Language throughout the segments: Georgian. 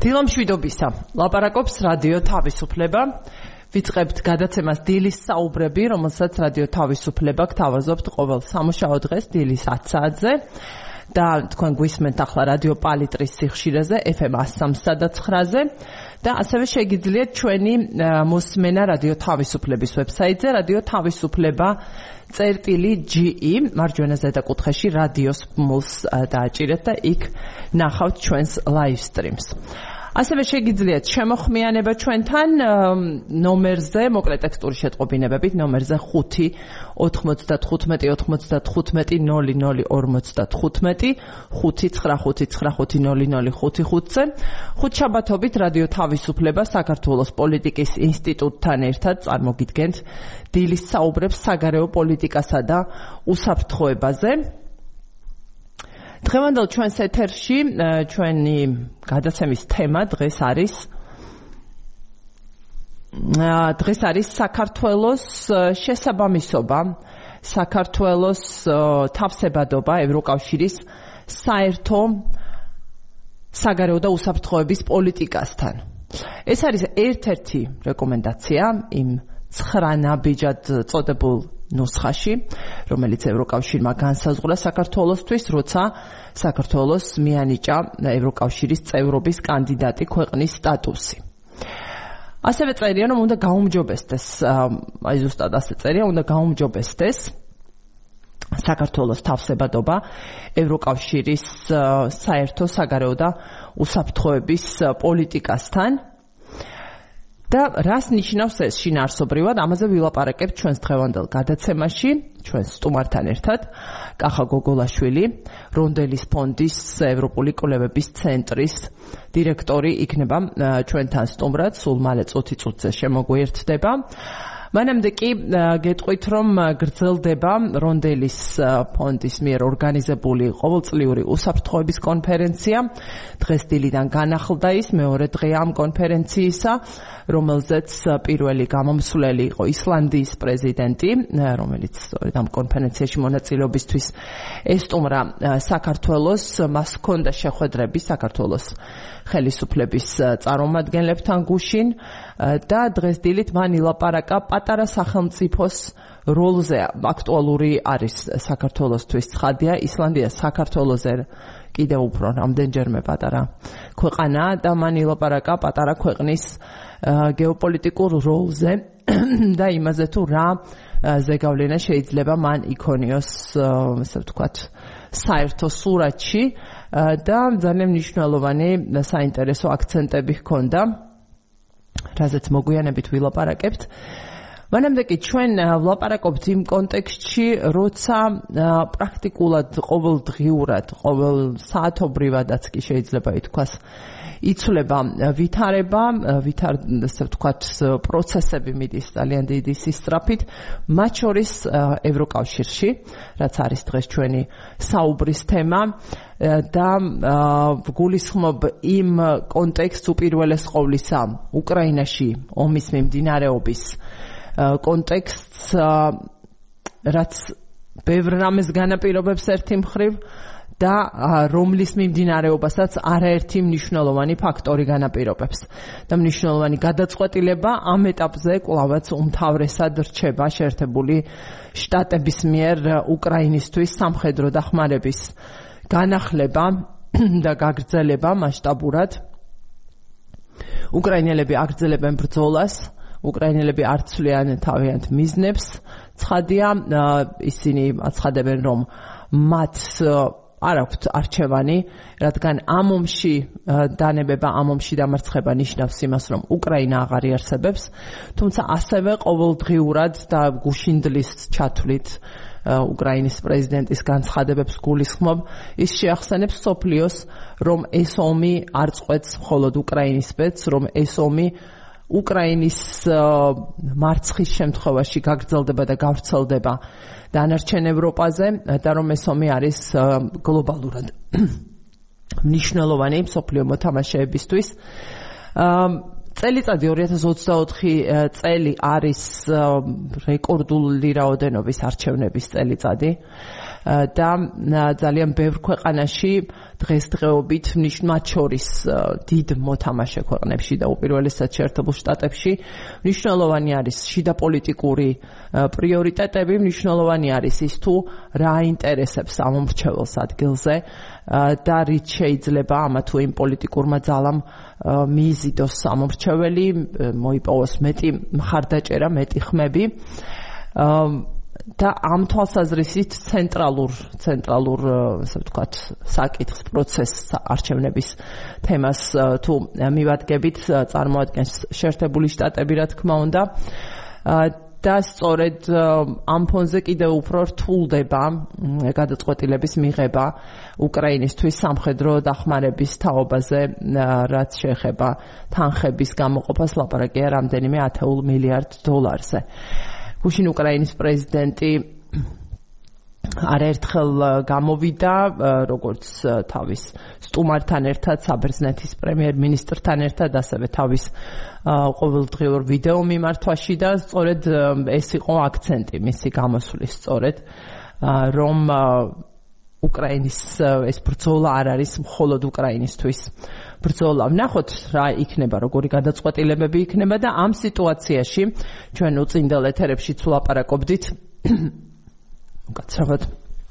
დილა მშვიდობისა. ლაპარაკობს რადიო თავისუფლება. ვიწყებთ გადაცემას დილის საუბრები, რომელსაც რადიო თავისუფლება გთავაზობთ ყოველ სამუშაო დღეს დილის 10 საათზე. და თქვენ გვისმენთ ახლა რადიო პალიტრის სიხშირეზე FM 103.9-ზე და ასევე შეგიძლიათ ჩვენი მოსმენა რადიო თავისუფლების ვებსაიტზე რადიო თავისუფლება წერტილი.ge მარჯვენა ზედაკუთხეში რადიოს მულს დააჭირეთ და იქ ნახავთ ჩვენს live streams. ასევე შეგიძლიათ შემოხმიანება ჩვენთან ნომერზე, მოკლე ტექსტური შეტყობინებებით, ნომერზე 5 95 95 00 55 5955005-ზე. ხუთშაბათობით რადიო თავისუფლება საქართველოს პოლიტიკის ინსტიტუტთან ერთად წარმოგიდგენთ დილის საუბრებს საგარეო პოლიტიკასა და უსაფრთხოებაზე. დღევანდელ ჩვენს ეთერში ჩვენი გადაცემის თემა დღეს არის საქართველოს შესაბამისობა, საქართველოს თავსებადობა ევროკავშირის საერთო საგარეო და უსაფრთხოების პოლიტიკასთან. ეს არის ერთ-ერთი რეკომენდაცია იმ 9 ნაბიჯად წოდებულ ნუსხაში, რომელიც ევროკავშირმა განსაზღვრა საქართველოსთვის, როცა საქართველოს მიანიჭა ევროკავშირის წევრობის კანდიდატი ქვეყნის სტატუსი. ასევე წერია, რომ უნდა გაუმჯობესდეს, აი ზუსტად ასე წერია, უნდა გაუმჯობესდეს საქართველოს თავსებადობა ევროკავშირის საერთო საგარეო და უსაფრთხოების პოლიტიკასთან. და რას ნიშნავს ეს შინაარსობრივად, ამაზე ვილაპარაკებთ ჩვენს დღევანდელ გადაცემაში, ჩვენს სტუმართან ერთად. კახა გოგოლაშვილი, რონდელის ფონდის ევროპული კვლევების ცენტრის დირექტორი იქნება ჩვენთან სტუმრად, სულ მალე წუთი-წუთზე შემოგვიერთდება. მანამდე კი გეტყვით, რომ გრძელდება რონდელის ფონდის მიერ ორგანიზებული ყოველწლიური უსაფრთხოების კონფერენცია. დღეს დილიდან განახლდა ის მეორე დღე ამ კონფერენციისა, რომელზეც პირველი გამომსვლელი იყო ისლანდიის პრეზიდენტი, რომელიც სწორედ ამ კონფერენციაში მონაწილეობისთვის ესტუმრა საქართველოს, მას ჰქონდა შეხვედრები საქართველოს ხელისუფლების წარმომადგენლებთან გუშინ და დღეს დილით მან ილაპარაკა პატარა სახელმწიფოს როლზე. აქტუალური არის საქართველოსთვის ცხადია, ისლანდია საქართველოზე კიდევ უფრო რამდენჯერმე პატარა ქვეყანაა და მან ილაპარაკა პატარა ქვეყნის გეოპოლიტიკურ როლზე და იმაზე თუ რა ზეგავლენა შეიძლება მან იქონიოს, ასე ვთქვათ, საერთო სურათში და ძალიან მნიშვნელოვანი საინტერესო აქცენტები ჰქონდა, რაზეც მოგვიანებით ვილაპარაკებთ. მანამდე კი ჩვენ ვლაპარაკობთ იმ კონტექსტში, როცა პრაქტიკულად ყოველდღიურად, ყოველ საათობრივადაც კი შეიძლება ითქვას, იცვლება ვითარება, ასე ვთქვათ, პროცესები მიდის ძალიან დიდი სისწრაფით, მათ შორის ევროკავშირში, რაც არის დღეს ჩვენი საუბრის თემა და ვგულისხმობ იმ კონტექსტს უპირველეს ყოვლისა უკრაინაში ომის მიმდინარეობის კონტექსტს, რაც ბევრ რამეს განაპირობებს ერთი მხრივ და რომლის მიმდინარეობასაც არაერთი მნიშვნელოვანი ფაქტორი განაპირობებს. და მნიშვნელოვანი გადაწყვეტილება ამ ეტაპზე კვლავაც უმთავრესად რჩება შეერთებული შტატების მიერ უკრაინისთვის სამხედრო დახმარების განახლება და გაგრძელება მასშტაბურად. უკრაინელები აგრძელებენ ბრძოლას, უკრაინელები არ ცვლიან თავიანთ მიზნებს. ცხადია, ისინი აცხადებენ, რომ მათ არ აქვთ არჩევანი, რადგან ამ ომში დანებება, ამ ომში დამარცხება ნიშნავს იმას, რომ უკრაინა აღარ იარსებებს, თუმცა ასევე ყოველდღიურად და გუშინდლის ჩათვლით უკრაინის პრეზიდენტის განცხადებებს გულისხმობ, ის შეახსენებს მსოფლიოს, რომ ეს ომი არ წყვეტს მხოლოდ უკრაინის ბედს, რომ ეს ომი უკრაინის მარცხის შემთხვევაში გაგრძელდება და გავრცელდება დანარჩენ ევროპაზე და რომ ეს ომი არის გლობალურად მნიშვნელოვანი მსოფლიო მოთამაშეებისთვის. წელიწადი 2024 წელი არის რეკორდული რაოდენობის არჩევნების წელიწადი. და ძალიან ბევრ ქვეყანაში დღესდღეობით მათ შორის დიდ მოთამაშე ქვეყნებში და უპირველესად შეერთებულ შტატებში მნიშვნელოვანი არის შიდა პოლიტიკური პრიორიტეტები, მნიშვნელოვანი არის ის თუ რა ინტერესებს ამომრჩეველს ადგილზე და რით შეიძლება ამა თუ იმ პოლიტიკურმა ძალამ მიიზიდოს ამომრჩეველი, მოიპოვოს მეტი მხარდაჭერა, მეტი ხმები და ამ თვალსაზრისით ცენტრალურ ასე ვთქვათ საკითხს პროცესს არჩევნების თემას თუ მივადგებით წარმოადგენს შეერთებული შტატები რა თქმა უნდა და სწორედ ამ ფონზე კიდევ უფრო რთულდება გადაწყვეტილების მიღება უკრაინისთვის სამხედრო დახმარების თაობაზე რაც შეეხება თანხების გამოყოფას ლაპარაკია რამდენიმე 10 მილიარდ დოლარზე. გუშინ უკრაინის პრეზიდენტი არაერთხელ გამოვიდა როგორც თავის სტუმართან ერთად, საბერძნეთის პრემიერ-მინისტრთან ერთად, ასევე თავის ყოველდღიურ ვიდეო მიმართვაში და სწორედ ეს იყო აქცენტი მისი გამოსვლის სწორედ რომ უკრაინის ეს ბრძოლა არ არის მხოლოდ უკრაინისთვის ბრძოლა. ვნახოთ რა იქნება, როგორი გადაწყვეტილებები იქნება და ამ სიტუაციაში ჩვენ უწინდელ ეთერებში ვლაპარაკობდით უკაცრავად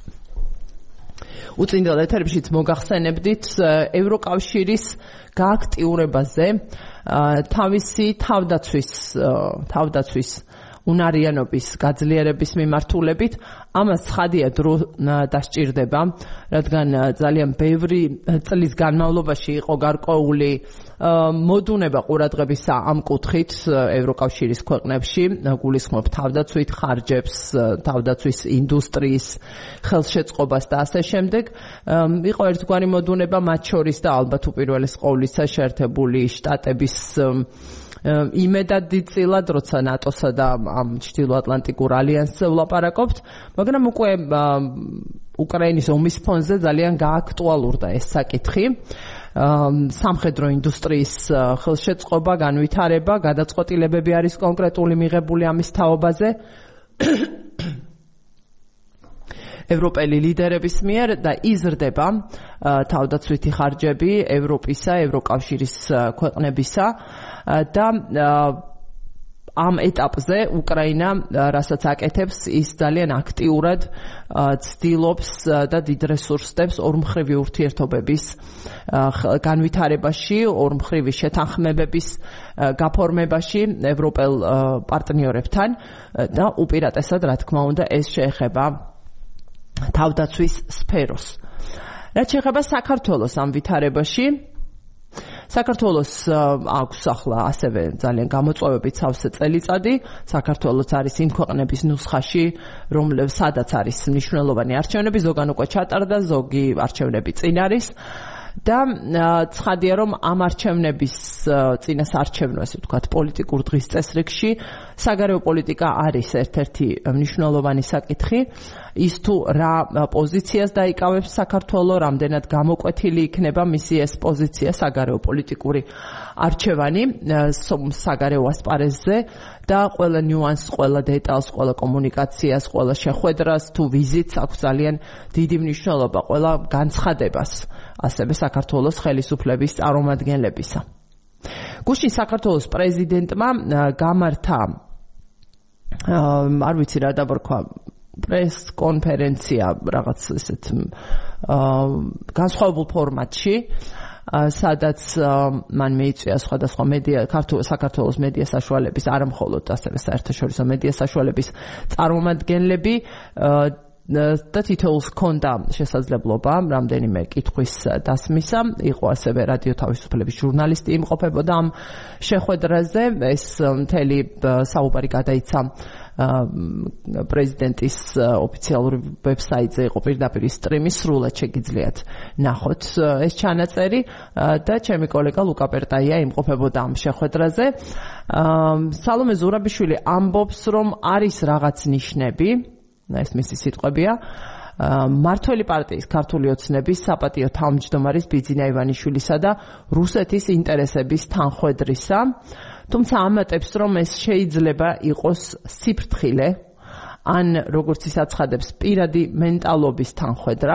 უწინდელ ეთერებშიც მოგახსენებდით ევროკავშირის გააქტიურებაზე თავისი თავდაცვის უნარიანობის გაძლიერების მიმართულებით ამას ცხადია დრო დასჭირდება, რადგან ძალიან ბევრი წლის განმავლობაში იყო გარკვეული მოდუნება ყურადღებისა ამ კუთხით ევროკავშირის ქვეყნებში, გულისხმობ თავდაცვით ხარჯებს, თავდაცვის ინდუსტრიის ხელშეწყობას და ასე შემდეგ. იყო ერთგვარი მოდუნება მათ შორის და ალბათ უპირველეს ყოვლისა შეერთებული შტატების იმედად დიწილად, როცა ნატოსა და ამ ჩრდილოატლანტიკურ ალიანსზე ვლაპარაკობთ, მაგრამ უკვე უკრაინის ომის ფონზე ძალიან გააქტუალურდა ეს საკითხი. სამხედრო ინდუსტრიის ხელშეწყობა, განვითარება, გადაწყვეტილებები არის კონკრეტული მიღებული ამის თაობაზე. ევროპელი ლიდერების მიერ და იზრდება თავდაცვითი ხარჯები ევროპისა, ევროკავშირის ქვეყნებისა და ამ ეტაპზე უკრაინა რასაც აკეთებს ის ძალიან აქტიურად ცდილობს და დიდ რესურსებს ორმხრივი ურთიერთობების განვითარებაში, ორმხრივი შეთანხმებების გაფორმებაში ევროპელ პარტნიორებთან და უპირატესად რა თქმა უნდა ეს შეეხება თავდაცვის სფეროს. რაც შეეხება საქართველოს ამ ვითარებაში, საქართველოს აქვს ახლა ასევე ძალიან გამოწვევებით სავსე წელიწადი. საქართველოს არის იმ ქვეყნების ნუსხაში, სადაც არის მნიშვნელოვანი არჩევნები, ზოგან უკვე ჩატარდა, ზოგი არჩევნები წინ არის. და ცხადია რომ ამ არჩევნების წინასარჩევნო ასე ვთქვათ პოლიტიკურ დღის წესრიგში საგარეო პოლიტიკა არის ერთ-ერთი მნიშვნელოვანი საკითხი ის თუ რა პოზიციას დაიკავებს საქართველო, რამდენად გამოკვეთილი იქნება მისი ეს პოზიცია საგარეო პოლიტიკური არჩევანი საგარეო ასპარეზზე და ყველა ნიუანსს, ყველა დეტალს, ყველა კომუნიკაციას, ყველა შეხვედრას თუ ვიზიტს აქვს ძალიან დიდი მნიშვნელობა, ყველა განცხადებას ასევე საქართველოს ხელისუფლების წარმომადგენლებისა. გუშინ საქართველოს პრეზიდენტმა გამართა არ ვიცი რა დაბრქვა პრეს კონფერენცია რაღაც ესეთ განსხვავებულ ფორმატში სადაც მან მიიწვია სხვადასხვა საქართველოს მედია საშუალების არა მხოლოდ ასევე საერთაშორისო მედია საშუალების წარმომადგენლები და თითოეულს ჰქონდა შესაძლებლობა რამდენიმე კითხვის დასმისა. იყო ასევე რადიო თავისუფლების ჟურნალისტი იმყოფებოდა ამ შეხვედრაზე. ეს მთელი საუბარი გადაიცა პრეზიდენტის ოფიციალურ ვებსაიტზე, იყო პირდაპირ სტრიმი, სრულად შეგიძლიათ ნახოთ ეს ჩანაწერი და ჩემი კოლეგა ლუკა პერტაია იმყოფებოდა ამ შეხვედრაზე. სალომე ზურაბიშვილი ამბობს, რომ არის რაღაც ნიშნები, ეს მისი სიტყვებია, მართველი პარტიის ქართული ოცნების საპატიო თავმჯდომარის ბიძინა ივანიშვილისა და რუსეთის ინტერესების თანხვედრისა, თუმცა ამატებს, რომ ეს შეიძლება იყოს სიფრთხილე ან როგორც ის აცხადებს პირადი მენტალობის თანხვედრა.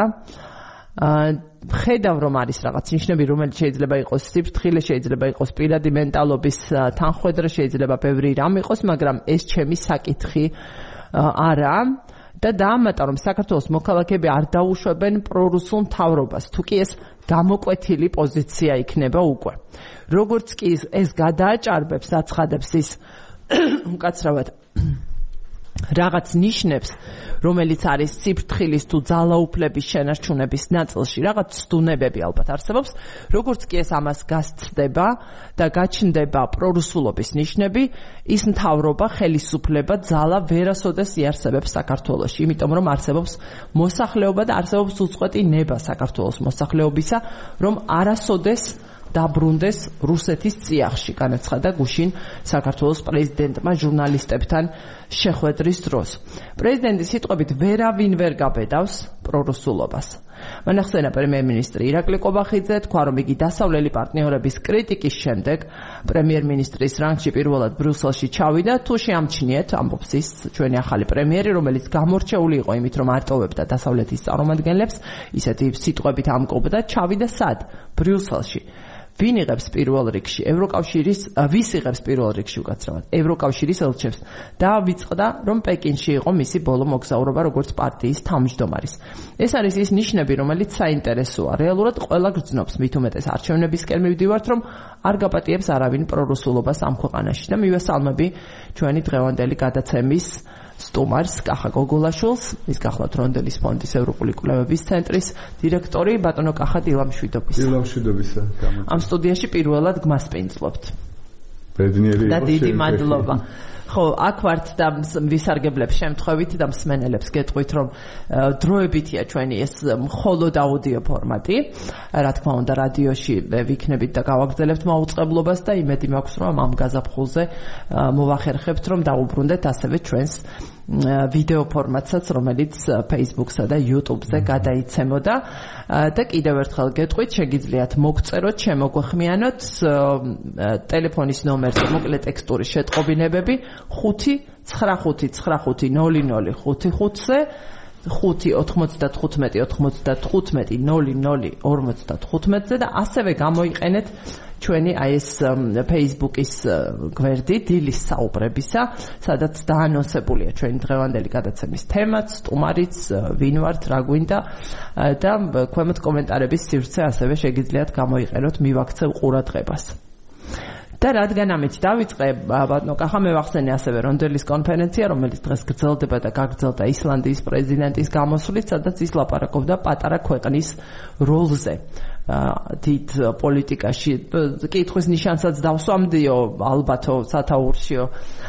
ხედავ რომ არის რაღაც ნიშნები, რომელიც შეიძლება იყოს სიფრთხილე, შეიძლება იყოს პირადი მენტალობის თანხვედრა, შეიძლება ბევრი რამ იყოს, მაგრამ ეს ჩემი საკითხი არა და დაამატა რომ საქართველოს მოქალაქეები არ დაუშვებენ პრორუსულ მთავრობას, თუ კი ეს გამოკვეთილი პოზიცია იქნება უკვე. როგორც კი ეს გადააჭარბებს, აცხადებს ის უკაცრავად რაღაც ნიშნებს, რომელიც არის სიფრთხილის თუ ძალაუფლების შენარჩუნების ნაწილში, რაღაც ცდუნებები ალბათ არსებობს, როგორც კი ეს ამას გასცდება და გაჩნდება პრორუსულობის ნიშნები, ის მთავრობა, ხელისუფლება, ძალა ვერასოდეს იარსებებს საქართველოში, იმიტომ რომ არსებობს მოსახლეობა და არსებობს უწყვეტი ნება საქართველოს მოსახლეობისა, რომ არასოდეს დაბრუნდეს რუსეთის წიაღში, განაცხადა გუშინ საქართველოს პრეზიდენტმა ჟურნალისტებთან შეხვედრის დროს. პრეზიდენტის სიტყვებით ვერავინ ვერ გაბედავს პრორუსულობას. მან ახსენა პრემიერ-მინისტრი ირაკლი კობახიძე, თქვა რომ იგი დასავლელი პარტნიორების კრიტიკის შემდეგ პრემიერ-მინისტრის რანგში პირველად ბრიუსელში ჩავიდა, თუ შეამჩნიეთ, ამბობს ის ჩვენი ახალი პრემიერი, რომელიც გამორჩეული იყო იმით, რომ არტოვებდა დასავლეთის წარმომადგენლებს, ისეთი სიტყვებით ამკობდა, ჩავიდა სად? ბრიუსელში. ვის იღებს პირველ რიგში უკაცრავად ევროკავშირის ელჩებს და ვიწყდა რომ პეკინში იყო მისი ბოლო მოგზაურობა როგორც პარტიის თავმჯდომარის. ეს არის ის ნიშნები, რომელიც საინტერესოა. რეალურად ყველა გრძნობს, მით უმეტეს არჩევნებისკენ მივდივართ, რომ არ გაპატიებს არავინ პრორუსულობას ამ ქვეყანაში და მივესალმები ჩვენი დღევანდელი გადაცემის სტუმარს კახა გოგოლაშვილს, ის გახლავთ რონდელის ფონდის ევროპული კვლევების ცენტრის დირექტორი, ბატონო კახა დილამშვიდობისა. ამ სტუდიაში პირველად გმასპინძლობთ. ბედნიერი და დიდი მადლობა. ხო, აქ ვართ და ვისარგებლებ შემთხვევით და მსმენელებს გეტყვით, რომ დროებითია ჩვენი ეს მხოლოდ აუდიო ფორმატი. რა თქმა უნდა, რადიოში ვიქნებით და გავაგრძელებთ მაუწყებლობას და იმედი მაქვს, რომ ამ გაზაფხულზე მოვახერხებთ, რომ დაუბრუნდეთ ასევე ჩვენს ვიდეო ფორმატსაც, რომელიც Facebook-სა და YouTube-ზე გადაიცემოდა. და კიდევ ერთხელ გეტყვით, შეგიძლიათ მოგწეროთ, შემოგვეხმიანოთ ტელეფონის ნომერზე მოკლე ტექსტური შეტყობინებები 5-95-95-00-55-ზე 5-95-95-00-55-ზე და ასევე გამოიყენეთ ჩვენი ეს Facebook-ის გვერდი დილის საუბრებისა, სადაც დაანონსებულია ჩვენი დღევანდელი გადაცემის თემაც, სტუმარიც, ვინ ვართ, რა გვინდა და ქვემოთ კომენტარების სივრცე ასევე შეგიძლიათ გამოიყენოთ, მივაქცევ ყურადღებას. და რადგან ამით დავიწყე, ბატონო კახა, მე ვახსენე ასევე რონდელის კონფერენცია, რომელიც დღეს გრძელდება და გაგრძელდა ისლანდიის პრეზიდენტის გამოსვლით, სადაც ის ლაპარაკობდა პატარა ქვეყნის როლზე დიდ პოლიტიკაში. კითხვის ნიშანსაც დავსვამდიო ალბათო სათაურშიო,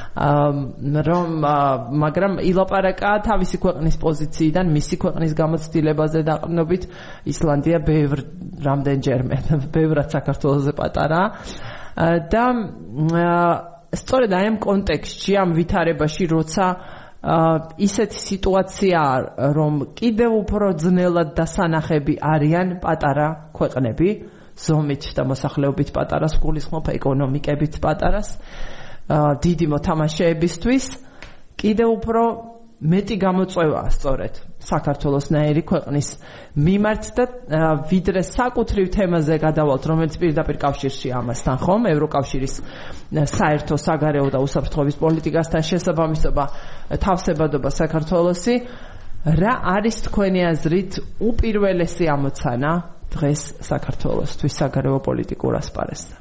მაგრამ ილაპარაკა თავისი ქვეყნის პოზიციიდან, მისი ქვეყნის გამოცდილებაზე დაყრდნობით. ისლანდია ბევრად საქართველოზე პატარაა. და სწორედ აი ამ კონტექსტში, ამ ვითარებაში, როცა ისეთი სიტუაცია, რომ კიდევ უფრო ძნელად დასანახები არიან პატარა ქვეყნები, ზომით და მოსახლეობით პატარას, გულისხმობ ეკონომიკებით პატარას, დიდი მოთამაშეებისთვის, კიდევ უფრო მეტი გამოწვევაა სწორედ საქართველოსნაირი ქვეყნის მიმართ და ვიდრე საკუთრივ თემაზე გადავალთ, რომელიც პირდაპირ კავშირში ამასთან ხომ, ევროკავშირის საერთო საგარეო და უსაფრთხოების პოლიტიკასთან შესაბამისობა, თავსებადობა საქართველოსი, რა არის თქვენი აზრით უპირველესი ამოცანა დღეს საქართველოსთვის საგარეო პოლიტიკურ ასპარეზზე?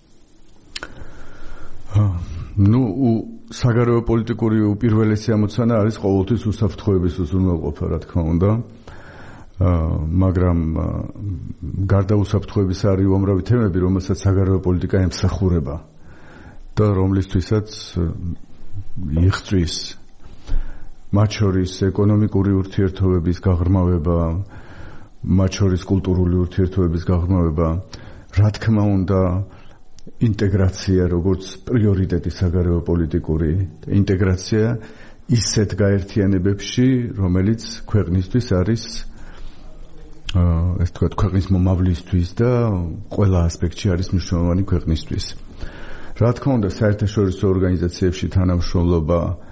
საგარეო პოლიტიკური უპირველესი ამოცანა არის ყოველთვის უსაფრთხოების უზრუნველყოფა, რა თქმა უნდა. მაგრამ გარდა უსაფრთხოების არის უამრავი თემები, რომელსაც საგარეო პოლიტიკა ემსახურება და რომლისთვისაც იღწვის მათ შორის ეკონომიკური ურთიერთობების გაღრმავება, მათ შორის კულტურული ურთიერთობების გაღრმავება, რა თქმა უნდა, ინტეგრაცია როგორც პრიორიტეტი საგარეო პოლიტიკური ინტეგრაცია ისეთ გაერთიანებებში, რომელიც ქვეყნისთვის არის ეს თქვა ქვეყნის მომავლისთვის და ყველა ასპექტში არის მნიშვნელოვანი ქვეყნისთვის. რა თქმა უნდა, საერთაშორისო ორგანიზაციებში თანამშრომლობა,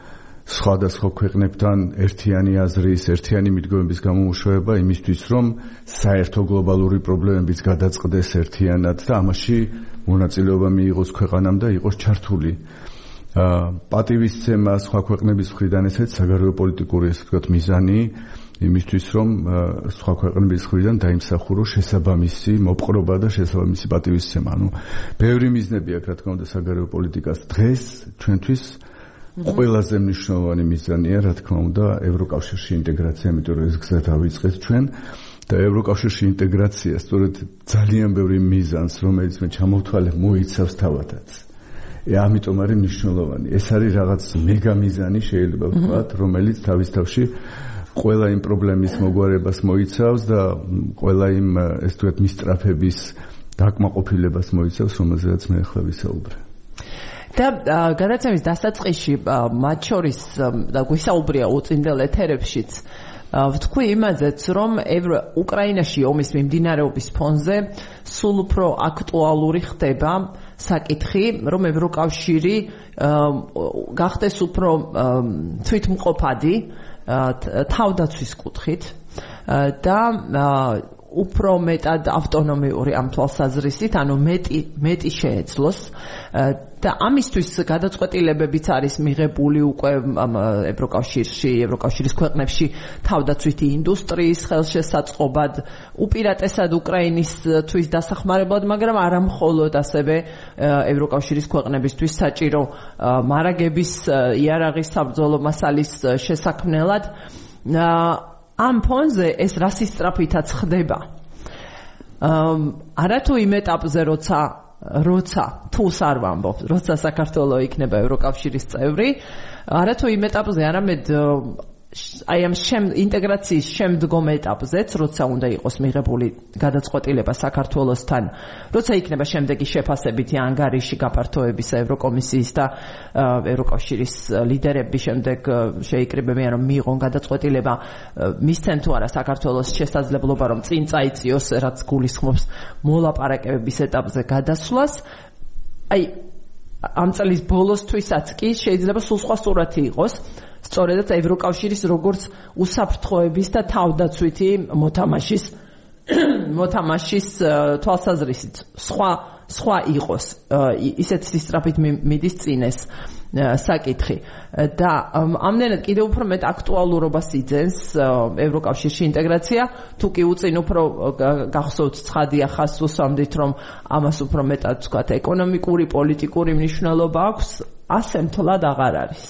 სხვადასხვა ქვეყნებთან ერთიანი აზრის, ერთიანი მიდგომების გამომუშავება იმისთვის, რომ საერთო გლობალური პრობლემებიც გადაწყდეს ერთიანად და ამაში მონაწილეობა მიიღოს ქვეყანამ და იყოს ჩართული. პატივისცემა სხვა ქვეყნების მხრიდან ესეც საგარეო პოლიტიკური ესე ვთქვათ მიზანი იმისთვის, რომ სხვა ქვეყნების მხრიდან დაიმსახუროს შესაბამისი მოპყრობა და შესაბამისი პატივისცემა. ბევრი მიზნები აქვს, რა თქმა უნდა, საგარეო პოლიტიკას დღეს ჩვენთვის ყველაზე მნიშვნელოვანი მიზანია, რა თქმა უნდა, ევროკავშირში ინტეგრაცია, იმიტომ რომ ეს გზა დავიწყეთ ჩვენ და ევროკავშირში ინტეგრაცია სწორედ ძალიან ბევრი მიზანს, რომელიც მე ჩამოვთვალე, მოიცავს თავადაც. ამიტომ არის მნიშვნელოვანი. ეს არის რაღაც მეგა მიზანი, შეიძლება ვთქვათ, რომელიც თავის თავში ყველა იმ პრობლემის მოგვარებას მოიცავს და ყველა იმ ეს თქვათ მისწრაფების დაკმაყოფილებას მოიცავს, რომელზეც მე ახლა ვისაუბრე. და გადაცემის დასაწყისში მათ შორის და გვისაუბრია უწინდელ ეთერებშიც ვთქვი იმაზეც, რომ უკრაინაში ომის მიმდინარეობის ფონზე სულ უფრო აქტუალური ხდება საკითხი, რომ ევროკავშირი გახდეს უფრო თვითმყოფადი თავდაცვის კუთხით და უფრო მეტად ავტონომიური ამ თვალსაზრისით, ანუ მეტი შეეძლოს და ამისთვის გადაწყვეტილებებიც არის მიღებული უკვე ევროკავშირში, ევროკავშირის ქვეყნებში თავდაცვითი ინდუსტრიის ხელშესაწყობად, უპირატესად უკრაინისთვის დასახმარებლად, მაგრამ არა მხოლოდ ასევე ევროკავშირის ქვეყნებისთვის საჭირო მარაგების იარაღის საბრძოლო მასალის შესაქმნელად. ამ ფონზე ეს რასის სწრაფითაც ხდება. არათუ იმ ეტაპზე, როცა თულს არ ვამბობ, როცა საქართველოს იქნება ევროკავშირის წევრი, არათუ იმ ეტაპზე, არამედ აი ამ ინტეგრაციის შემდგომ ეტაპზეც, როცა უნდა იყოს მიღებული გადაწყვეტილება საქართველოსთან, როცა იქნება შემდეგი შეფასებითი ანგარიში გაფართოების ევროკომისიის და ევროკავშირის ლიდერები შემდეგ შეიკრიბებიან, რომ მიიღონ გადაწყვეტილება, მისცენ თუ არა საქართველოს შესაძლებლობა, რომ წინ წაიწიოს, რაც გულისხმობს მოლაპარაკებების ეტაპზე გადასვლას. აი ამ წლის ბოლოსთვისაც კი შეიძლება სულ სხვა სურათი იყოს. სწორედაც ევროკავშირის როგორც უსაფრთხოების და თავდაცვითი მოთამაშის თვალსაზრისით სხვა იყოს, ისეთ სწრაფით მიდის წინ ეს საკითხი და ამდენად კიდევ უფრო მეტ აქტუალურობას იძენს ევროკავშირში ინტეგრაცია, თუ კი უწინ უფრო გახსოვთ ცხადია ხას უსვამდით, რომ ამას უფრო მეტად ვთქვათ ეკონომიკური, პოლიტიკური მნიშვნელობა აქვს, ასე მთლად აღარ არის.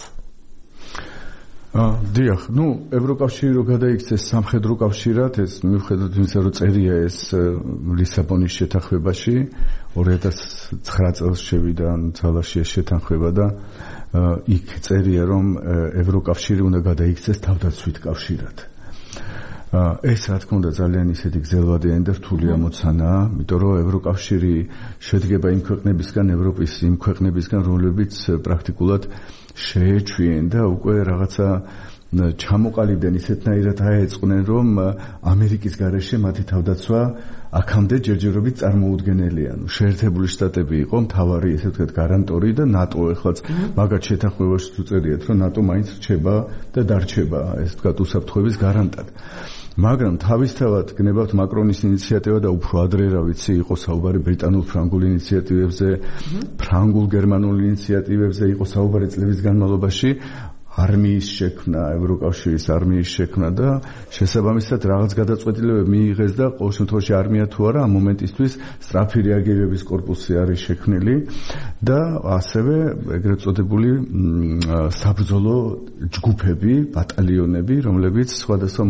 დიახ, ევროკავშირი რო გადაიქცეს სამხედრო კავშირად, ეს მიუხედავად იმისა, რომ წერია ეს ლისაბონის შეთანხმებაში 2009 წელს შევიდა ძალაში ეს შეთანხმება და იქ წერია, რომ ევროკავშირი უნდა გადაიქცეს თავდაცვით კავშირად. ეს რა თქმა უნდა ძალიან ისეთი გრძელვადიანი და რთული ამოცანაა, იმიტომ რომ ევროკავშირი შედგება იმ ქვეყნებისგან, ევროპის იმ ქვეყნებისგან, რომლებიც პრაქტიკულად შეეჩვიენ და უკვე რაღაცა ჩამოყალიბდნენ, ისეთნაირად აეწყნენ, რომ ამერიკის გარეშე მათი თავდაცვა აქამდე ჯერჯერობით წარმოუდგენელია. შეერთებული შტატები იყო მთავარი, ესე ვთქვათ, გარანტორი და ნატო ეხლაც მაგათ შეთანხმებაში უწერიათ, რომ ნატო მაინც რჩება და დარჩება, ესე ვთქვათ, უსაფრთხოების გარანტად. მაგრამ თავისთავად გნებავთ მაკრონის ინიციატივა და უფრო ადრე, რა ვიცი, იყო საუბარი ბრიტანულ-ფრანგულ ინიციატივებზე, ფრანგულ-გერმანულ ინიციატივებზე, იყო საუბარი წლების განმავლობაში არმიის შექმნა, ევროკავშირის არმიის შექმნა და შესაბამისად რაღაც გადაწყვეტილებები მიიღეს და ყოველ შემთხვევაში არმია თუ არა ამ მომენტისთვის სწრაფი რეაგირების კორპუსი არის შექმნილი და ასევე ეგრეთ წოდებული საბრძოლო ჯგუფები, ბატალიონები, რომლებიც სხვადასხვა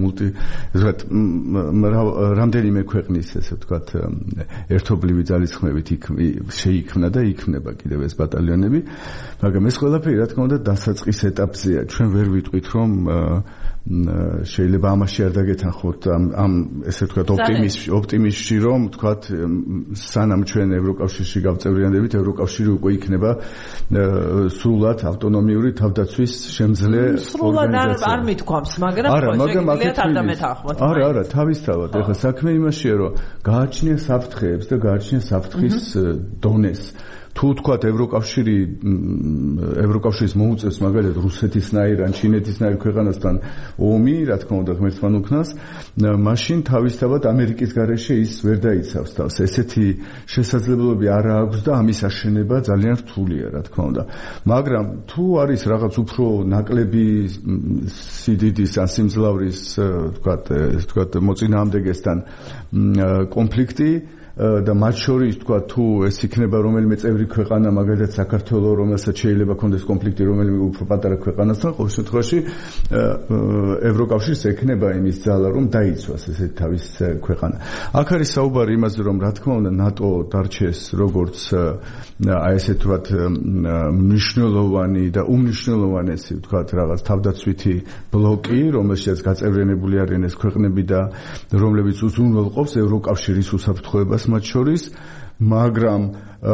რამდენიმე ქვეყნის, ესე ვთქვათ, ერთობლივი ძალისხმევით შეიქმნა და იქმნება კიდევ ეს ბატალიონები, მაგრამ ეს ყველაფერი რა თქმა უნდა დასაწყის ეტაპზეა. ჩვენ ვერ ვიტყვით, რომ შეიძლება ამაში არ დაგეთანხმოთ ამ ესე ვთქვათ ოპტიმიზმში, რომ ვთქვათ სანამ ჩვენ ევროკავშირში გავწევრიანდებით, ევროკავშირი უკვე იქნება სრულად ავტონომიური თავდაცვის შემძლე ორგანიზაცია. არ მithქვამს, მაგრამ არა, თავისთავად. ეხლა საქმე იმაშია, რომ გააჩნია საფრთხეებს და გააჩნია საფრთხის დონეს. თუ თქვათ ევროკავშირის მოუწევს მაგალითად რუსეთისნაირ ან ჩინეთისნაირ ქვეყანასთან ომი, რა თქმა უნდა, ღმერთთან უკნას, მაშინ თავისთავად ამერიკის გარეშე ის ვერ დაიცავს თავს. ესეთი შესაძლებლობები არ აქვს და ამის აშენება ძალიან რთულია, რა თქმა უნდა. მაგრამ თუ არის რაღაც უფრო ნაკლები სიდიდის ან სიმძლავრის, თქვათ, მოწინააღმდეგესთან კონფლიქტი და მათ შორის თქვა თუ ეს იქნება რომელიმე წევრი ქვეყანა, მაგალითად საქართველოს, რომელსაც შეიძლება ქონდეს კონფლიქტი რომელიმე უფრო პატარა ქვეყანასთან, ყოველ შემთხვევაში ევროკავშირს ექნება იმის ძალა, რომ დაიცვას ესეთი თავის ქვეყანა. აქ არის საუბარი იმაზე, რომ რა თქმა უნდა ნატო დარჩეს როგორც აი ესე თქვათ მნიშვნელოვანი და უმნიშვნელოვანესი თქვათ რაღაც თავდაცვითი ბლოკი, რომელშიც გაწევრიანებული არიან ეს ქვეყნები და რომლებიც უზრუნველყოფს ევროკავშირის უსაფრთხოებას მათ შორის, მაგრამ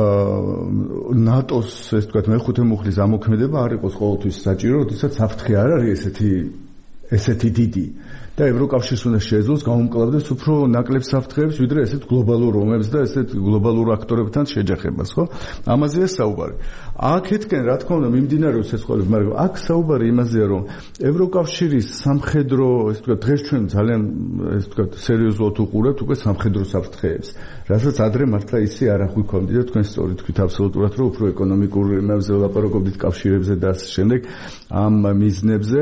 ნატოს ეს თქვათ მეხუთე მუხლის ამოქმედება არ იყოს ყოველთვის საჭირო, როდესაც საფრთხე არ არის ესეთი დიდი და ევროკავშირს უნდა შეეძლოს გაუმკლავდეს უფრო ნაკლებ საფრთხეებს, ვიდრე ესეთ გლობალურ ომებს და ესეთ გლობალურ აქტორებთან შეჯახებას, ხო? ამაზეა საუბარი. აქეთკენ რა თქმა უნდა მიმდინარეობს ეს ყველაფერი, მაგრამ აქ საუბარი იმაზეა, რომ ევროკავშირის სამხედრო, ეს თქვა დღეს ჩვენ ძალიან ეს თქვა სერიოზულად უყურებთ უკვე სამხედრო საფრთხეებს, რასაც ადრე მართლა ისე არ აღვიქვამდი და თქვენ სწორი თქვით აბსოლუტურად, რომ უფრო ეკონომიკურ იმებზე ვლაპარაკობდით, კავშირებზე და ასე შემდეგ ამ მიზნებზე.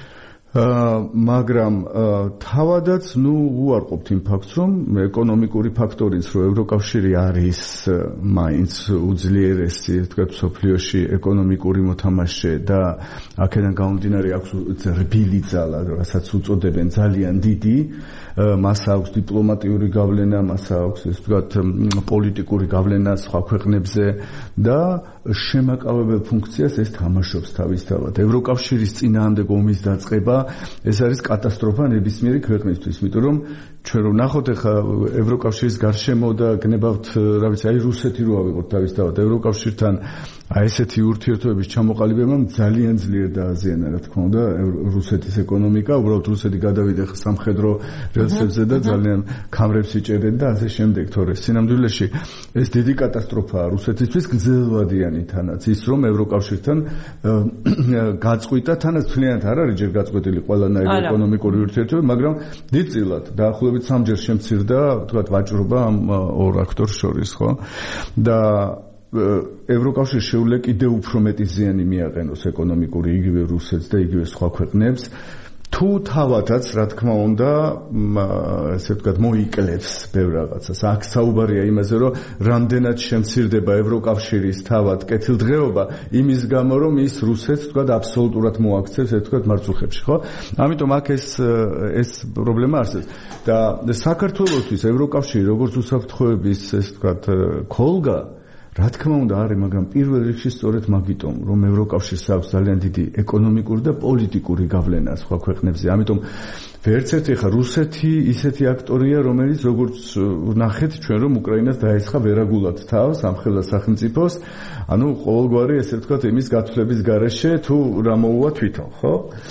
მაგრამ თავადაც უარყოფთ იმ ფაქტს, რომ ეკონომიკური ფაქტორიც, რომ ევროკავშირი არის მაინც უძლიერესი, თქვათ, მსოფლიოში ეკონომიკური მოთამაშე და აქედან გამომდინარე აქვს რბილი ძალა, რასაც უწოდებენ ძალიან დიდი, მას აქვს დიპლომატიური გავლენა, მას აქვს ეს თქვათ პოლიტიკური გავლენა სხვა ქვეყნებზე და შემაკავებელ ფუნქციას ეს თამაშობს თავისთავად. ევროკავშირის წინააღმდეგ ომის დაწყება ეს არის კატასტროფა ნებისმიერი ქვეყნისთვის, იმიტომ რომ ჩვენ რომ ნახოთ ახლა ევროკავშირის გარშემო და გნებავთ, რა ვიცი, აი რუსეთი რო ავიღოთ თავისთავად ევროკავშირთან, აი ესეთი ურთიერთობების ჩამოყალიბება ძალიან ძლიერ დააზიანა, რა თქმა უნდა, რუსეთის ეკონომიკა, უბრალოდ რუსეთი გადავიდა სამხედრო რელსებზე და ძალიან ქამრებს იჭერენ და ასე შემდეგ, თორე სინამდვილეში ეს დიდი კატასტროფაა რუსეთისთვის, გრძელვადიანი თანაც ის, რომ ევროკავშირთან გაწყვიტა, თანაც თლიანად არ არის ჯერ გაწყვეტილი ყველანაირი ეკონომიკური ურთიერთობები, მაგრამ დიდწილად დაახლოებით 3-ჯერ შემცირდა, თქვათ, ვაჭრობა ამ ორ აქტორს შორის, ხო? და ევროკავშირს შეუძლია კიდევ უფრო მეტი ზიანი მიაყენოს ეკონომიკური იგივე რუსეთს და იგივე სხვა ქვეყნებს, თუ თავადაც, რა თქმა უნდა, ესე ვთქვათ, მოიკლებს ბევრ რაღაცას. აქ საუბარია იმაზე, რომ რამდენად შემცირდება ევროკავშირის თავად კეთილდღეობა იმის გამო, რომ ის რუსეთს, ვთქვათ, აბსოლუტურად მოაქცევს, ესე ვთქვათ, მარწუხებში, ხო? ამიტომ აქ ეს პრობლემა არსებობს. და საქართველოსთვის ევროკავშირი როგორც უსაფრთხოების, ესე ვთქვათ, ქოლგა, რა თქმა უნდა არის, მაგრამ პირველ რიგში სწორედ მაგიტომ, რომ ევროკავშირს აქვს ძალიან დიდი ეკონომიკური და პოლიტიკური გავლენა სხვა ქვეყნებზე. ამიტომ ვერც ერთი ხა რუსეთი ისეთი აქტორია, რომელიც როგორც ვნახეთ ჩვენ, რომ უკრაინას დაესხა ვერაგულად თავს ამხელა სახელმწიფოს, ანუ ყოველგვარი ესე ვთქვათ იმის გათვლების გარეშე თუ რა მოუვა თვითონ, ხო?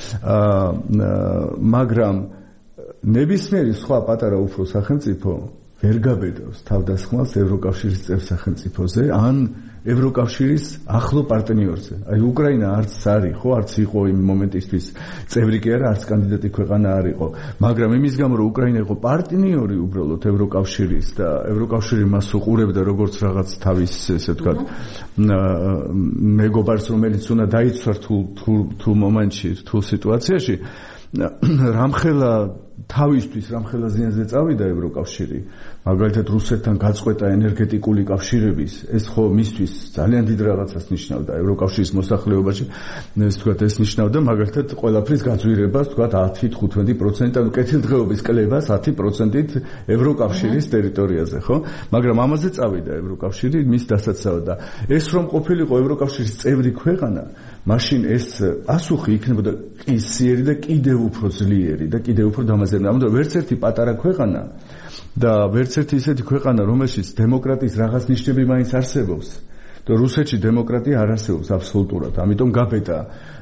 მაგრამ ნებისმიერი სხვა პატარა უფრო სახელმწიფო ვერ გაბედავს თავდასხმას ევროკავშირის წევრ სახელმწიფოზე ან ევროკავშირის ახლო პარტნიორზე. აი უკრაინა არც არის, ხო, არც იყო იმ მომენტისთვის წევრი კი არა, არც კანდიდატი ქვეყანა არ იყო, მაგრამ იმის გამო რომ უკრაინა იყო პარტნიორი უბრალოდ ევროკავშირის და ევროკავშირი მას უყურებდა როგორც რაღაც თავის, ესე ვთქვათ, მეგობარს, რომელიც უნდა დაიცვა რთულ მომენტში, რთულ სიტუაციაში, რამხელა თავისთვის რამხელა ზიანზე წავიდა ევროკავშირი, მაგალითად რუსეთთან გაწყვეტა ენერგეტიკული კავშირების, ეს ხო მისთვის ძალიან დიდ რაღაცას ნიშნავდა ევროკავშირის მოსახლეობაში, ეს ვთქვათ, ეს ნიშნავდა მაგალითად ყველაფრის გაძვირებას, ვთქვათ 10-15%, ანუ კეთილდღეობის კლებას 10%-ით ევროკავშირის ტერიტორიაზე, ხო? მაგრამ ამაზე წავიდა ევროკავშირი მის დასაცავად და ეს რომ ყოფილიყო ევროკავშირის წევრი ქვეყანა, მაშინ ეს პასუხი იქნებოდა ყისიერი და კიდევ უფრო ძლიერი და კიდევ უფრო დამაზიანებელი. ამიტომ ვერც ერთი პატარა ქვეყანა და ვერც ერთი ისეთი ქვეყანა, რომელშიც დემოკრატიის რაღაც ნიშნები მაინც არსებობს. და რუსეთში დემოკრატია არ არსებობს აბსოლუტურად. ამიტომ გაბედა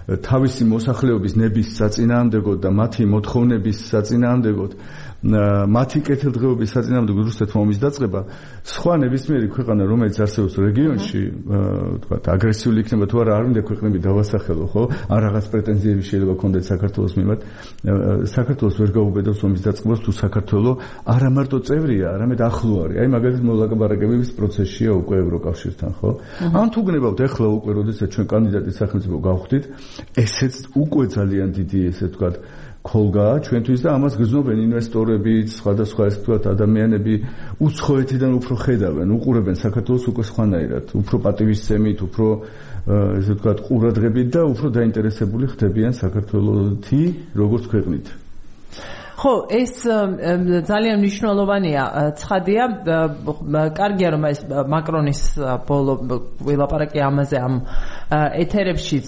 თავისი მოსახლეობის ნების საწინააღმდეგოდ და მათი მოთხოვნების საწინააღმდეგოდ მათი კეთილდღეობის საწინააღმდეგოდ რუსეთმა ომის დაწყება სხვა ნებისმიერი ქვეყანა რომელიც არსებობს რეგიონში თქვათ აგრესიული იქნება თუ არა არ უნდა ქვეყნები დავასახელო ხო ან რაღაც პრეტენზიები შეიძლება ქონდეს საქართველოს მიმართ საქართველოს ვერ გაუბედავს ომის დაწყებას თუ საქართველოს არა მარტო წევრია არამედ ახლო არის აი მაგალითად მოლაპარაკებების პროცესშია უკვე ევროკავშირთან ხო ან თუ გნებავთ ახლა უკვე როდესაც ჩვენ კანდიდატის სახელმწიფო გავხდით ესეც უკვე ძალიან დიდი ესე თქვათ ქოლგაა ჩვენთვის და ამას გრძნობენ ინვესტორები, სხვადასხვა ეს თქვათ ადამიანები უცხოეთიდან უფრო ხედავენ, უყურებენ საქართველოს უკვე სხვანაირად, უფრო პატივისცემით, უფრო ესე თქვათ ყურადღებით და უფრო დაინტერესებული ხდებიან საქართველოსი როგორც ქვეყნით. ხო, ეს ძალიან მნიშვნელოვანია. ცხადია, კარგია რომ ეს მაკრონის ბოლო ვილაპარაკი ამაზე ამ ეთერებშიც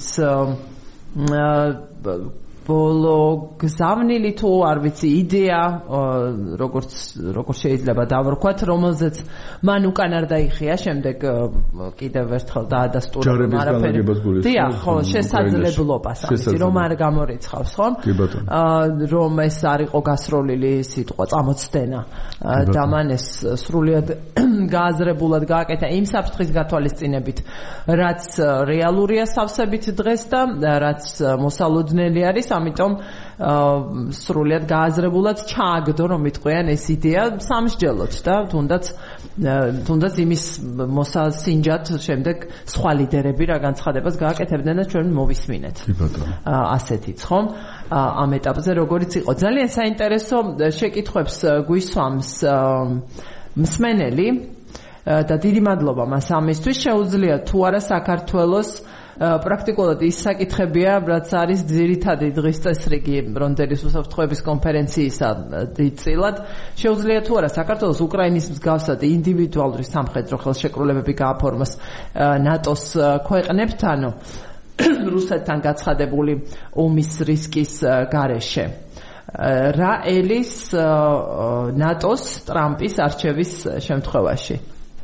ბოლო გზავნილი თუ არ ვიცი იდეა როგორც შეიძლება დავარქვათ რომელზეც მან უკან არ დაიხია შემდეგ კიდევ ერთხელ დაადასტურა არაფერი დიახ ხო შესაძლებლობას ამისი რომ არ გამორიცხავს ხო რომ ეს არ იყო გასროლილი სიტყვა წამოწდენა და მან ეს სრულიად გააზრებულად გააკეთა იმ საფრთხის გათვალისწინებით რაც რეალურია სავსებით დღეს და რაც მოსალოდნელი არის ამიტომ სრულიად გააზრებულად ჩააგდო რომ მიტყვიან ეს იდეა სამსჯელოთ და თუნდაც იმის მოსასინჯად შემდეგ სხვა ლიდერები რა განცხადებას გააკეთებდნენ და ჩვენ მოვისმინეთ ასეთიც ხო ამ ეტაპზე როგორიც იყო ძალიან საინტერესო შეკითხვებს გვისვამს მსმენელი და დიდი მადლობა მას ამისთვის შეუძლია თუ არა საქართველოს პრაქტიკულად ის საკითხებია რაც არის ძირითადი დღის წესრიგი რონდელის უსაფრთხოების კონფერენციისა დიდწილად შეუძლია თუ არა საქართველოს უკრაინის მსგავსად ინდივიდუალური სამხედრო ხელშეკრულებები გააფორმოს ნატოს ქვეყნებთან რუსეთთან გაცხადებული ომის რისკის გარეშე რა ელის ნატოს ტრამპის არჩევის შემთხვევაში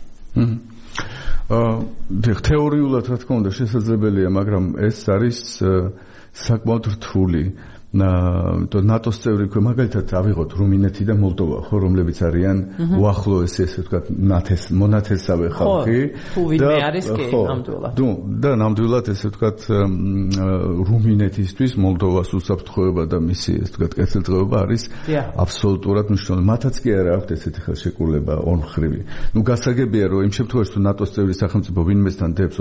თეორიულად რა თქმა უნდა შესაძლებელია მაგრამ ეს არის საკმაოდ რთული ნატოს წევრი მაგალითად ავიღოთ რუმინეთი და მოლდოვა ხო რომლებიც არიან უახლოესი ესე ვთქვათ მონათესავე ხალხი და არის კი ნამდვილად და ნამდვილად ესე ვთქვათ რუმინეთისთვის მოლდოვას უსაფრთხოება და მისი ესე ვთქვათ კეთილდღეობა არის აბსოლუტურად მნიშვნელოვანი მათაც კი არა აქვთ ესეთი ხელშეკრულება ორმხრივი გასაგებია რომ იმ შემთხვევაში თუ ნატოს წევრი სახელმწიფო ვინმესთან დებს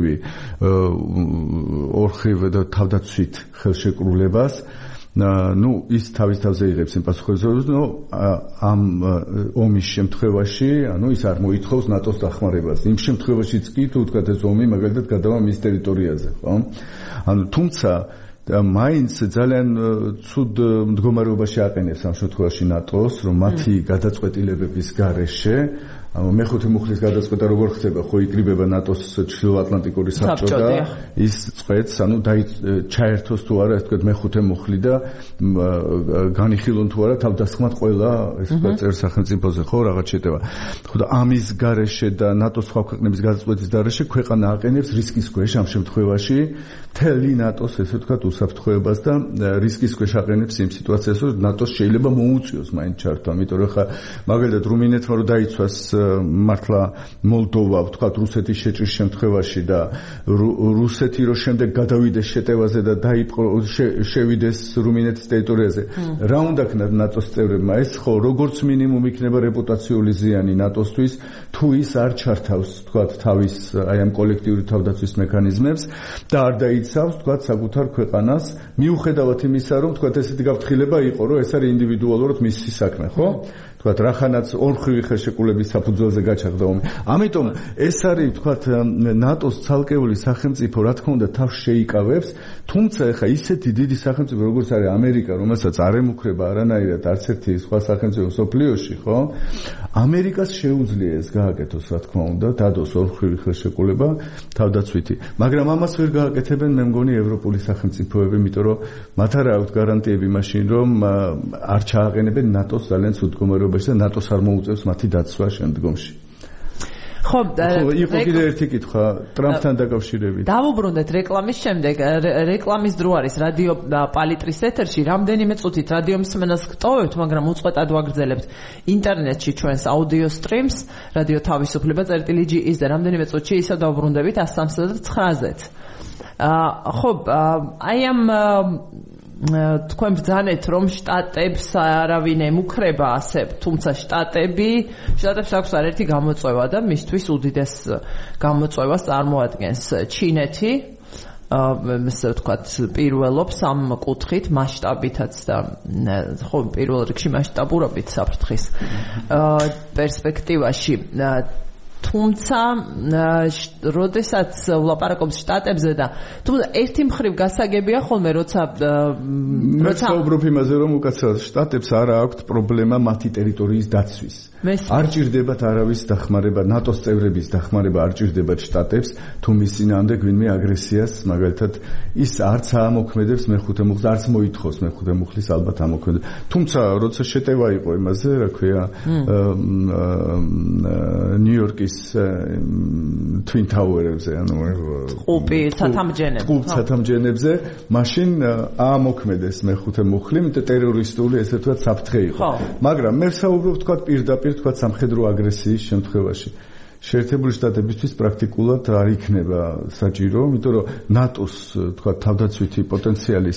ორმხრივ და თავდაცვით ხელშეკრულებას ის თავის თავზე იღებს იმ პასუხისმგებლობას, ამ ომის შემთხვევაში, ის არ მოითხოვს ნატოს დახმარებას. იმ შემთხვევაშიც კი თუ ვთქვათ ეს ომი მაგალითად გადავა მის ტერიტორიაზე, ხო? თუმცა მაინც ძალიან ცუდ მდგომარეობაში აყენებს ამ შემთხვევაში ნატოს, რომ მათი გადაწყვეტილებების გარეშე მეხუთე მუხლის გადაწყვეტა როგორ ხდება ხო იკრიბება ნატოს ჩრდილოატლანტიკური საბჭო და ის წვეთს ჩაერთოს თუ არა ეს თქვა მეხუთე მუხლი და განიხილონ თუ არა თავდასხმად ყველა ეს თქვა წერ სახელმწიფოზე ხო რაღაც შეტევა ხო და ამის გარეშე და ნატოს სხვა ქვეყნების გადაწყვეტის გარეშე ქვეყანა აყენებს რისკის ქვეშ ამ შემთხვევაში მთელი ნატოს ესე თქვა უსაფრთხოებას და რისკის ქვეშ აყენებს იმ სიტუაციას რომ ნატოს შეიძლება მოუწიოს მაინც ჩართვა იმიტომ რომ ხა მაგალითად რუმინეთმა რომ დაიცვას მართლა მოლდოვა ვთქვათ რუსეთის შეჭრის შემთხვევაში და რუსეთი რო შემდეგ გადავიდეს შეტევაზე და შევიდეს რუმინეთის ტერიტორიაზე რა უნდა ქნათ ნატოს წევრებმა ეს ხო როგორც მინიმუმ იქნება რეპუტაციული ზიანი ნატოსთვის თუ ის არ ჩართავს ვთქვათ თავის აი ამ კოლექტიური თავდაცვის მექანიზმებს და არ დაიცავს ვთქვათ საკუთარ ქვეყანას მიუხედავად იმისა რომ ვთქვათ ესეთი გაფრთხილება იყო რომ ეს არის ინდივიდუალურად მისი საქმე ხო ვთქვათ რახანაც ორმხრივი ხელშეკრულების საფუძველზე გაჩაღდა ომი. ამიტომ ეს არის ვთქვათ ნატოს ცალკეული სახელმწიფო რა თქმა უნდა თავს შეიკავებს, თუმცა ეხა ისეთი დიდი სახელმწიფო როგორც არის ამერიკა, რომელსაც არ ემუქრება არანაირად არც ერთი სხვა სახელმწიფო სოფლიოში, ხო? ამერიკას შეუძლია ეს გააკეთოს, რა თქმა უნდა, დადოს ორმხრივი ხელშეკრულება თავდაცვითი. მაგრამ ამას ვერ გააკეთებენ მე მგონი ევროპული სახელმწიფოები, იმიტომ რომ მათ არ აქვთ გარანტიები მაშინ, რომ არ ჩააყენებენ ნატოს ძალიან ცუდ მდგომარეობაში და ნატოს არ მოუწევს მათი დაცვა შემდგომში. ხო, იყო კიდე ერთი კითხვა ტრამპთან დაკავშირებით. დავუბრუნდეთ რეკლამის შემდეგ. რეკლამის დრო არის რადიო პალიტრის ეთერში. რამდენიმე წუთით რადიო მსმენელს გტოვებთ, მაგრამ უწყვეტად ვაგრძელებთ ინტერნეტში ჩვენს აუდიო სტრიმს, რადიო თავისუფლება წერტილი.gr-ის და რამდენიმე წუთში ისევ დავუბრუნდებით 139-ზე. ხო, აი ამ თქვენ ბრძანეთ რომ შტატებს არავინ ემუქრება ასე, თუმცა შტატებს აქვს არაერთი გამოწვევა და მისთვის უდიდეს გამოწვევას წარმოადგენს ჩინეთი. ესე ვთქვათ, პირველობს ამ კუთხით მასშტაბითაც და ხო პირველ რიგში მასშტაბურობით საფრთხის პერსპექტივაში. თუმცა როდესაც ვლაპარაკობს შტატებზე და თუმცა ერთი მხრივ გასაგებია ხოლმე როცა ვსაუბრობ იმაზე რომ უკაცრავად შტატებს არა აქვთ პრობლემა მათი ტერიტორიის დაცვის. არ ჭირდებათ არავის დახმარება, ნატოს წევრების დახმარება არ ჭირდებათ შტატებს, თუ მის წინააღმდეგ ვინმე აგრესიას, მაგალითად, ის არც ამოქმედებს მეხუთე მუხლს, არც მოითხოვს მეხუთე მუხლის ალბათ ამოქმედებს. თუმცა, როცა შეტევა იყო იმაზე, რა ქვია, ნიუ-იორკის Twin Tower-ებზე, ანუ ყუპი ცათამბჯენებზე, მაშინ ამოქმედეს მეხუთე მუხლი, იმიტომ ტერორისტული, ესე ვთქვათ, საფრთხე იყო. მაგრამ მე ვსაუბრობ, ვთქვათ, პირდაპირ თქვათ სამხედრო აგრესიის შემთხვევაში შეერთებული შტატებისთვის პრაქტიკულად არ იქნება საჭირო, იმიტომ რომ ნატოს თქვათ თავდაცვითი პოტენციალის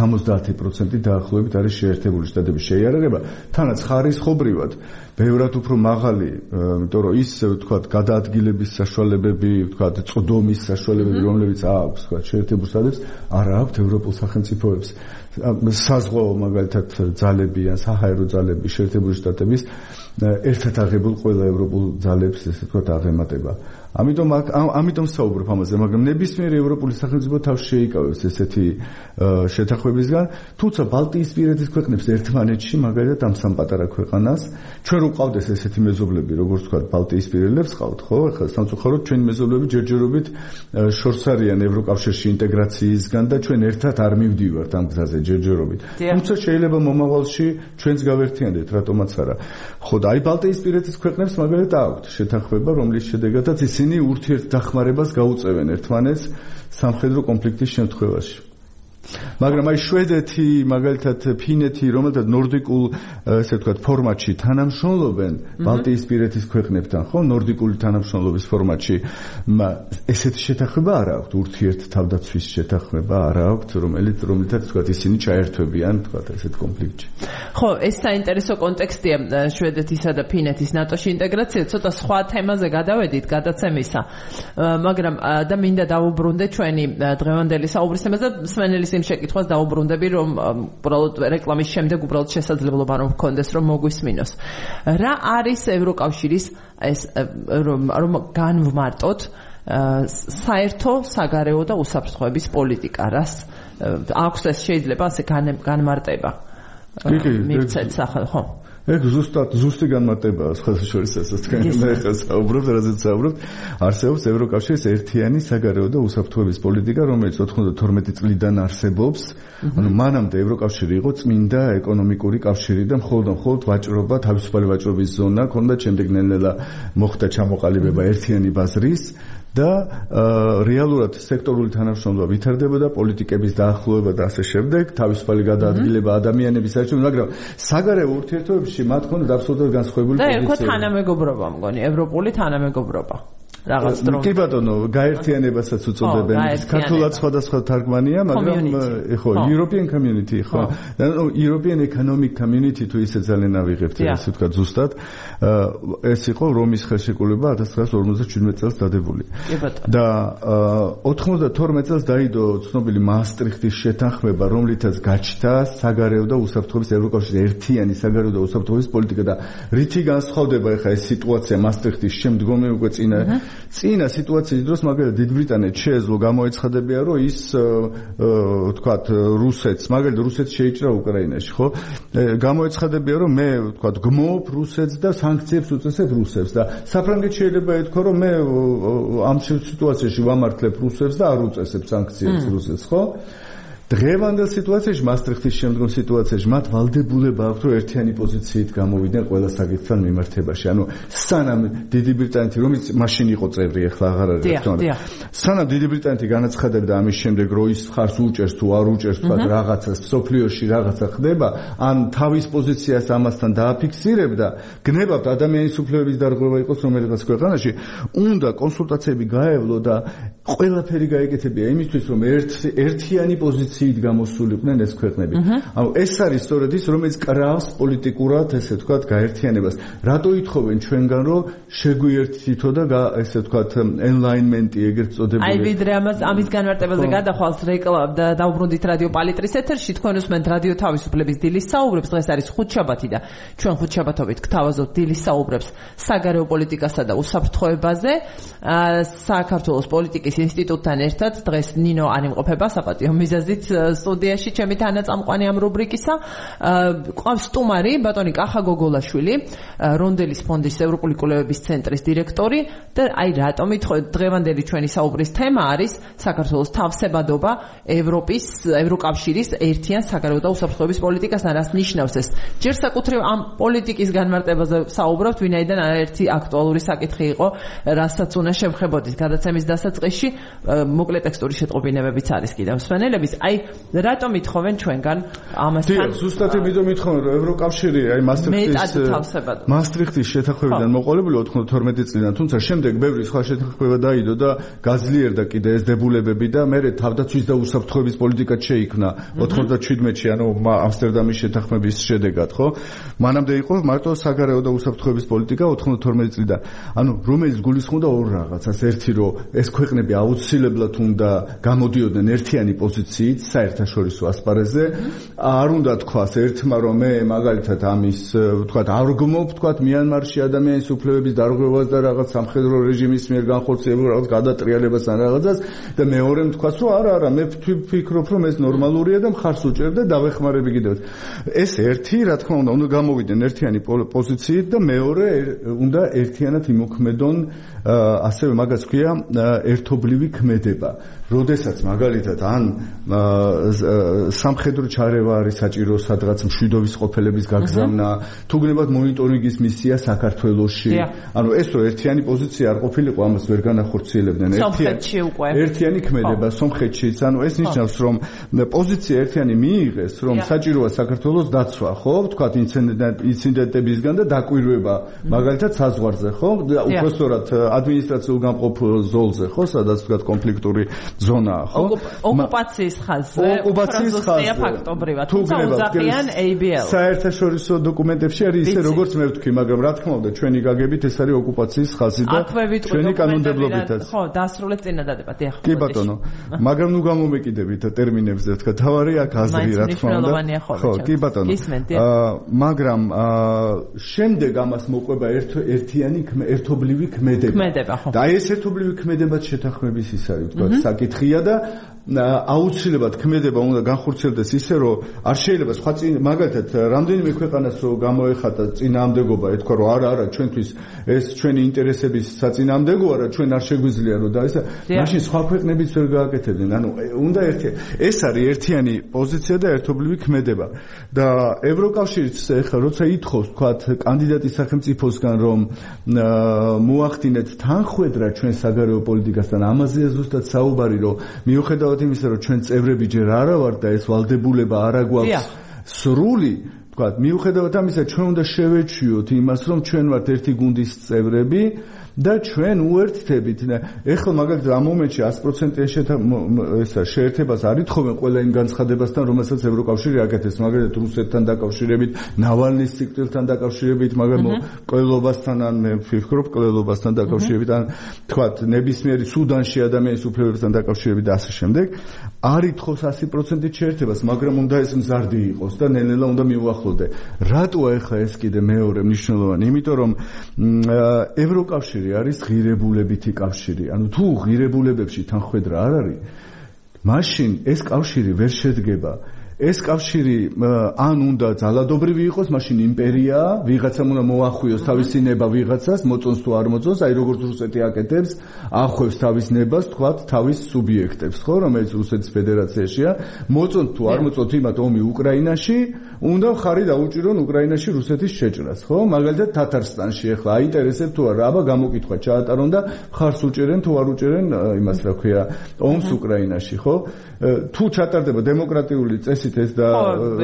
70% დაახლოებით არის შეერთებული შტატების შეიარაღება, თანაც ხარისხობრივად ბევრად უფრო მაღალი, იმიტომ რომ ის თქვათ გადაადგილების საშუალებები, თქვათ წვდომის საშუალებები, რომლებიც აქვს თქვათ შეერთებულ შტატებს, არ აქვს ევროპულ სახელმწიფოებს. საზღვაო მაგალითად ძალები ან საჰაერო ძალები შეერთებული შტატების ერთად აღებულ ყველა ევროპულ ძალებს ესე ვთქვათ აღემატება. ამიტომ საუბრობ ამაზე, მაგრამ ნებისმიერი ევროპული სახელმწიფო თავს შეიკავებს ესეთი შეთანხმებისგან, თუმცა ბალტიისპირეთის ქვეყნებს ერთმანეთში მაგალითად ამ სამ პატარა ქვეყანას ჩვენ რო ყავდეს ესეთი მეზობლები, როგორც ვთქვათ ბალტიისპირელებს ყავთ, ხო? ახლა სამწუხაროდ ჩვენი მეზობლები ჯერჯერობით შორს არიან ევროკავშირში ინტეგრაციისგან და ჩვენ ერთად არ მივდივართ ამ გზაზე ჯერჯერობით. თუმცა შეიძლება მომავალში ჩვენც გავერთიანდეთ, რატომაც არა. ხო, და აი ბალტიისპირეთის ქვეყნებს მაგალითად აქვთ შეთანხმება, რომლის შედეგადაც ისინი ურთიერთდახმარებას გაუწევენ ერთმანეთს სამხედრო კონფლიქტის შემთხვევაში. მაგრამ აი შვედეთი, მაგალითად ფინეთი, რომელთაც ნორდიკულ ესე ვთქვათ ფორმატში თანამშრომლობენ ბალტიისპირეთის ქვეყნებთან, ხო, ნორდიკული თანამშრომლობის ფორმატში, ესეთი შეთანხმება არ აქვთ, ურთიერთთავდაცვის შეთანხმება არ აქვთ, რომელთაც ვთქვათ ისინი ჩაერთვებიან, ვთქვათ, ესეთ კონფლიქტში. ხო, ეს საინტერესო კონტექსტია შვედეთისა და ფინეთის ნატოში ინტეგრაცია, ცოტა სხვა თემაზე გადავედით გადაცემისა, მაგრამ და მინდა დავუბრუნდე ჩვენი დღევანდელი საუბრის თემაზე, მსმენელის იმ შეკითხვას დავუბრუნდები, რომ უბრალოდ რეკლამის შემდეგ უბრალოდ შესაძლებლობა რომ გქონდეს, რომ მოგვისმინოს. რა არის ევროკავშირის ეს რომ განვმარტოთ საერთო საგარეო და უსაფრთხოების პოლიტიკა, რას აქვს ეს შეიძლება ასე განმარტება. მივცეთ სახელ, ხო? ეგ ზუსტი განმარტებაა სხვადასხვა თქვენ ახლა საუბრობთ, რაზეც საუბრობთ, არსებობს ევროკავშირის ერთიანი საგარეო და უსაფრთხოების პოლიტიკა, რომელიც 92 წლიდან არსებობს. ანუ მანამდე ევროკავშირი იყო წმინდა ეკონომიკური კავშირი და მხოლოდ ვაჭრობა, თავისუფალი ვაჭრობის ზონა ქონდა, შემდეგ ნელ-ნელა მოხდა ჩამოყალიბება ერთიანი ბაზრის და რეალურად სექტორული თანამშრომლობა ვითარდებოდა, პოლიტიკების დაახლოება და ასე შემდეგ, თავისუფალი გადაადგილება ადამიანების საერთოდ, მაგრამ საგარეო ურთიერთობებში მათ ჰქონდათ აბსოლუტურად განსხვავებული პოზიციები. და ერქვა თანამეგობრობა, მგონი, ევროპული თანამეგობრობა. რაღაც დრო. კი ბატონო, გაერთიანებასაც უწოდებენ. ქართულად სხვადასხვა თარგმანია, მაგრამ ხო, European Community, ხო. European Economic Community თუ ისე ძალიან ავიღებთ, ესე ვთქვათ ზუსტად. ეს იყო რომის ხელშეკრულება 1957 წელს დადებული. და 92 წელს დაიდო ცნობილი მაასტრიხტის შეთანხმება, რომლითაც გაჩნდა საგარეო და უსაფრთხოების ევროკავშირის ერთიანი საგარეო და უსაფრთხოების პოლიტიკა და რითი განსხვავდება ახლა ეს სიტუაცია მაასტრიხტის შემდგომი უკვე წინა სიტუაციის დროს, მაგალითად დიდ ბრიტანეთს შეეძლო გამოეცხადებია, რომ ის ვთქვათ რუსეთს, მაგალითად რუსეთს შეიჭრა უკრაინაში, ხო? გამოეცხადებია, რომ მე ვთქვათ გმობ რუსეთს და სანქციებს უწესებ რუსებს და საფრანგეთს შეიძლება ეთქვა, რომ მე ამ სიტუაციაში ვამართლებ რუსებს და არ უწესებ სანქციებს რუსეთს, ხო? დღევანდელ სიტუაციაში, მასტრიხტის შემდგომ სიტუაციაში მათ ვალდებულება აქვს, რომ ერთიანი პოზიციით გამოვიდნენ ყველა საკითხთან მიმართებაში. ანუ სანამ დიდი ბრიტანეთი, რომელიც მაშინ იყო წევრი, ახლა აღარ არის, რა თქმა უნდა. სანამ დიდი ბრიტანეთი განაცხადებდა ამის შემდეგ, რომ ის ხარს უჭერს თუ არ უჭერს, თქვა რაღაცა სოფლიოში რაღაცა ხდება, ან თავის პოზიციას ამასთან დააფიქსირებდა, გნებავთ ადამიანის უფლებების დარღვევა იყოს რომელიღაც ქვეყანაში, უნდა კონსულტაციები გაევლო და ყველაფერი გაეკეთებია იმისთვის, რომ ერთიანი პოზიციით გამოსულიყვნენ ეს ქვეყნები. ანუ ეს არის სწორედ ის, რომელიც კრავს პოლიტიკურად, ესე ვთქვათ, გაერთიანებას. რატო ითხოვენ ჩვენგან, რომ შეგვიერთითო და ესე ვთქვათ, alignment-ი ეგრეთ წოდებული. აი ვიდრე ამის განმარტებაზე გადახვალთ რეკლამ და დაუბრუნდით რადიო პალიტრის ეთერში, თქვენ უსმენთ რადიო თავისუფლების დილის საუბრებს. დღეს არის ხუთშაბათი და ჩვენ ხუთშაბათობით გთავაზობთ დილის საუბრებს საგარეო პოლიტიკასა და უსაფრთხოებაზე. საქართველოს პოლიტიკის ინსტიტუტთან ერთად დღეს ნინო არ იმყოფება საპატიო მიზეზით სტუდიაში ჩემი თანაწამყვანი ამ რუბრიკისა. ყავს სტუმარი ბატონი კახა გოგოლაშვილი, რონდელის ფონდის ევროპული კვლევების ცენტრის დირექტორი და აი რატომ დღევანდელი ჩვენი საუბრის თემა არის საქართველოს თავსებადობა ევროკავშირის ერთიან საგარეო და უსაფრთხოების პოლიტიკასთან. რას ნიშნავს ეს? ჯერ საკუთრივ ამ პოლიტიკის განმარტებაზე საუბრობთ, ვინაიდან ერთი აქტუალური საკითხი იყო, რასაც უნდა შევხებოდით გადაცემის დასაწყისში. მოკლე ტექსტური შეტყობინებებიც არის კიდევ მსვენელების. აი რატომ ითხოვენ ჩვენგან ამასთან? ზუსტად იმიტომ ითხოვენ, რომ ევროკავშირი აი მასტრიხტის შეთანხმებიდან მოყოლებული 92 წლიდან, თუმცა შემდეგ ბევრი სხვა შეთანხმება დაიდო და გაძლიერდა კიდე ეს დებულებები და მე თავდაცვის და უსაფრთხოების პოლიტიკა შეიქმნა 97-ში, ანუ ამსტერდამის შეთანხმების შედეგად, ხო? მანამდე იყო მარტო საგარეო და უსაფრთხოების პოლიტიკა 92 წლიდან. ანუ რომელიც გულისხმობდა ორ რაღაცას, ერთი რომ ეს ქვეყნები აუცილებლად უნდა გამოდიოდნენ ერთიანი პოზიციით საერთაშორისო ასპარეზზე. არ უნდა თქვას ერთმა რომ მე მაგალითად ამის ვთქვათ არ გმობ ვთქვათ მიანმარში ადამიანის უფლებების დარღვევას და რაღაც სამხედრო რეჟიმის მიერ განხორციელებულ რაღაც გადატრიალებას ან რაღაცას და მეორემ თქვას რომ არა მე ვფიქრობ რომ ეს ნორმალურია და მხარს უჭერ და დავეხმარები კიდევ. ეს ერთი რა თქმა უნდა გამოვიდნენ ერთიანი პოზიციით და მეორე უნდა ერთიანად იმოქმედონ ასევე მაგაც ქვია ერთობლივი ქმედება. როდესაც მაგალითად ან სამხედრო ჩარევა არის საჭირო სადღაც მშვიდობის ყოფილების გაგზავნა, თუ გნებავთ მონიტორინგის მისია საქართველოში. ანუ ეს რო ერთიანი პოზიცია არ ყოფილიყო, ამას ვერ განახორციელებდნენ. ერთიანი ქმედება სომხეთშიც. ანუ ეს ნიშნავს რომ პოზიცია ერთიანი მიიღეს, რომ საჭიროა საქართველოს დაცვა, ხო? ვთქვათ ინციდენტებისგან და დაკვირვება მაგალითად საზღვარზე, ხო? უпростоრად ადმინისტრაციულ გამყოფ ზოლზე, ხო? სადაც ვთქვათ კონფლიქტური ზონაა, ხო? ოკუპაციის ხაზზე. ოკუპაციის ხაზზე ფაქტობრივად. თუმცა უძახიან ABL. საერთაშორისო დოკუმენტებში არის ისე როგორც მე ვთქვი, მაგრამ რა თქმა უნდა ჩვენი გაგებით ეს არის ოკუპაციის ხაზი და ჩვენი კანონმდებლობითაც. ხო, დასრულეთ წინადადება, დიახ. კი ბატონო. მაგრამ ნუ გამომეკიდებით ტერმინებზე, თქვა თავარი აქ აზრი რა თქმა უნდა. ხო, კი ბატონო. მაგრამ შემდეგ ამას მოყვება ერთიანი ერთობლივი ქმედება. და ეს ერთობლივი ქმედებაც შეთანხმების ის არის, თქვა საკითხია და აუცილებლად ქმედება უნდა განხორციელდეს ისე რომ არ შეიძლება სხვა მაგალითად რამდენიმე ქვეყანას რომ გამოეხატა წინააღმდეგობა ეთქვა რომ არა ჩვენთვის ეს ჩვენი ინტერესების საწინააღმდეგოა რა ჩვენ არ შეგვიძლია რომ და ეს მაშინ სხვა ქვეყნებიც ვერ გააკეთებდნენ. ანუ უნდა ეს არის ერთიანი პოზიცია და ერთობლივი ქმედება და ევროკავშირიც ეხლა როცა ითხოვს თქვა კანდიდატის სახელმწიფოსგან რომ მოახდინეთ თანხwebdriver ჩვენ საგარეო პოლიტიკასთან, ამაზეა ზუსტად საუბარი რომ მიუხედავად იმისა რომ ჩვენ წევრები ჯერ არა ვართ და ეს ვალდებულება არ აგვაქვს სრული, ვთქვათ, მიუხედავად ამისა ჩვენ უნდა შევეჩვიოთ იმას რომ ჩვენ ვართ ერთი გუნდის წევრები და ჩვენ უერთდებით. ეხლა მაგალითად ამ მომენტში 100% შეერთებას არ ითხოვენ ყველა იმ განცხადებასთან, რომელსაც ევროკავშირი აკეთებს, მაგალითად რუსეთთან დაკავშირებით, ნავალნის სიკვდილთან დაკავშირებით, მაგრამ ყოლობასთან ან მე ვფიქრობ ყოლობასთან დაკავშირებით, ან თქვათ ნებისმიერი სუდანში ადამიანის უფლებებთან დაკავშირებით და ასე შემდეგ. არ ითხოვს 100% შეერთებას, მაგრამ უნდა ეს მზარდი იყოს და ნელ-ნელა უნდა მიუახლოვდე. რატოა ეხლა ეს კიდე მეორე მნიშვნელოვანი? იმიტომ რომ ევროკავშირი არის ღირებულებითი კავშირი. ანუ თუ ღირებულებებში თანხwebdriver არ არის, მაშინ ეს კავშირი ვერ შედგება ეს კავშირი ან უნდა ძალადობრივი იყოს, მაშინ იმპერია, ვიღაცამ უნდა მოახვიოს თავისი ნება ვიღაცას, მოწონს თუ არ მოწონს, აი როგორც რუსეთი აკეთებს, ახვევს თავის ნებას, თქვათ, თავის სუბიექტებს, ხო, რომელიც რუსეთის ფედერაციაშია, მოწონთ თუ არ მოწონთ იმათ ომი უკრაინაში, უნდა ხარი დაუჭირონ უკრაინაში რუსეთის შეჭრას, ხო? მაგალითად თათარსტანში ახლა აინტერესებს თუ არა, აბა გამოკითხვა ჩაატარონ და ხარს უჭერენ თუ არ უჭერენ იმას რა ქვია, ომს უკრაინაში, ხო? თუ ჩატარდება დემოკრატიული წესით ეს და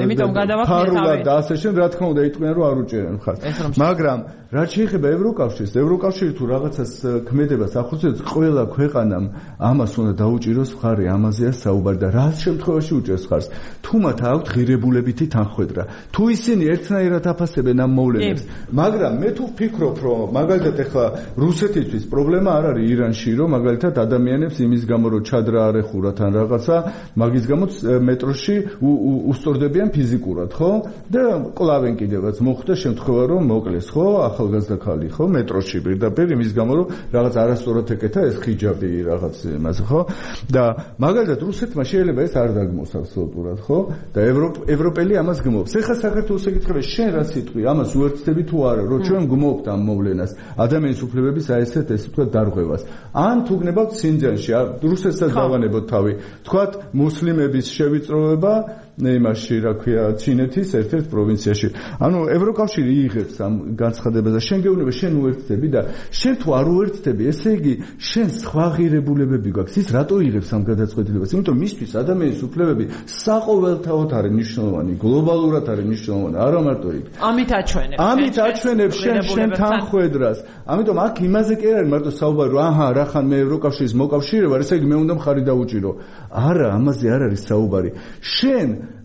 ფარულად და ასე შემდეგ, რა თქმა უნდა, იტყვიან რომ არ უჭერენ ხარს. მაგრამ რაც შეეხება ევროკავშირს, ევროკავშირი თუ რაღაცას ქმედებას ახორციელებს, ყველა ქვეყანამ ამას უნდა დაუჭიროს ხარი, ამაზეა საუბარი და რა შემთხვევაში უჭერს ხარს. თუ მათ აქვთ ღირებულებითი თანხმედრა, თუ ისინი ერთნაირად აფასებენ ამ მოვლენებს, მაგრამ მე თუ ვფიქრობ, რომ მაგალითად ახლა რუსეთისთვის პრობლემა არ არის ირანში, რომ მაგალითად ადამიანებს იმის გამო რომ ჩადრა არ ეხურათ ან რაღაცა, მაგის გამო მეტროში უსწორდებიან ფიზიკურად, ხო? და კლავენ კიდევაც მოხდა შემთხვევა რომ მოკლეს, ხო? ახალგაზრდა ქალი, ხო? მეტროში პირდაპირ იმის გამო რომ რაღაც არასწორად ეკეთა ეს ხიჯაბი რაღაც იმაზე, ხო? და მაგალითად რუსეთმა შეიძლება ეს არ დაგმოს აბსოლუტურად, ხო? და ევროპელი ამას გმობს. ეხლა საქართველოს ეკითხება, შენ რა სიტყვი, ამას უერთდები თუ არა, რომ ჩვენ გმობთ ამ მოვლენას, ადამიანის უფლებების აი ესეთ ვთქვათ დარღვევას. ან თუ გნებავთ სინძიანში, რუსეთსაც დავანებოთ თავი. ვთქვათ, მუსლიმების შევიწროება იმაში, რა ქვია, ჩინეთის ერთ-ერთ პროვინციაში. ანუ ევროკავშირი იღებს ამ განცხადებას და შენ გეუბნება, შენ უერთდები და შენ თუ არ უერთდები, ესე იგი, შენ სხვა ღირებულებები გაქვს. ის რატო იღებს ამ გადაწყვეტილებას? იმიტომ მისთვის ადამიანის უფლებები საყოველთაოდ არის მნიშვნელოვანი, გლობალურად არის მნიშვნელოვანი, არა მარტო იქ. ამით აჩვენებს შენ თანხმედრას. ამიტომ აქ იმაზე კი არ არის მარტო საუბარი, რომ აჰა, რახან მე ევროკავშირის მოკავშირე ვარ, ესე იგი მე უნდა მხარი დაუჭირო. არა, ამაზე არ არის საუბარი. შენ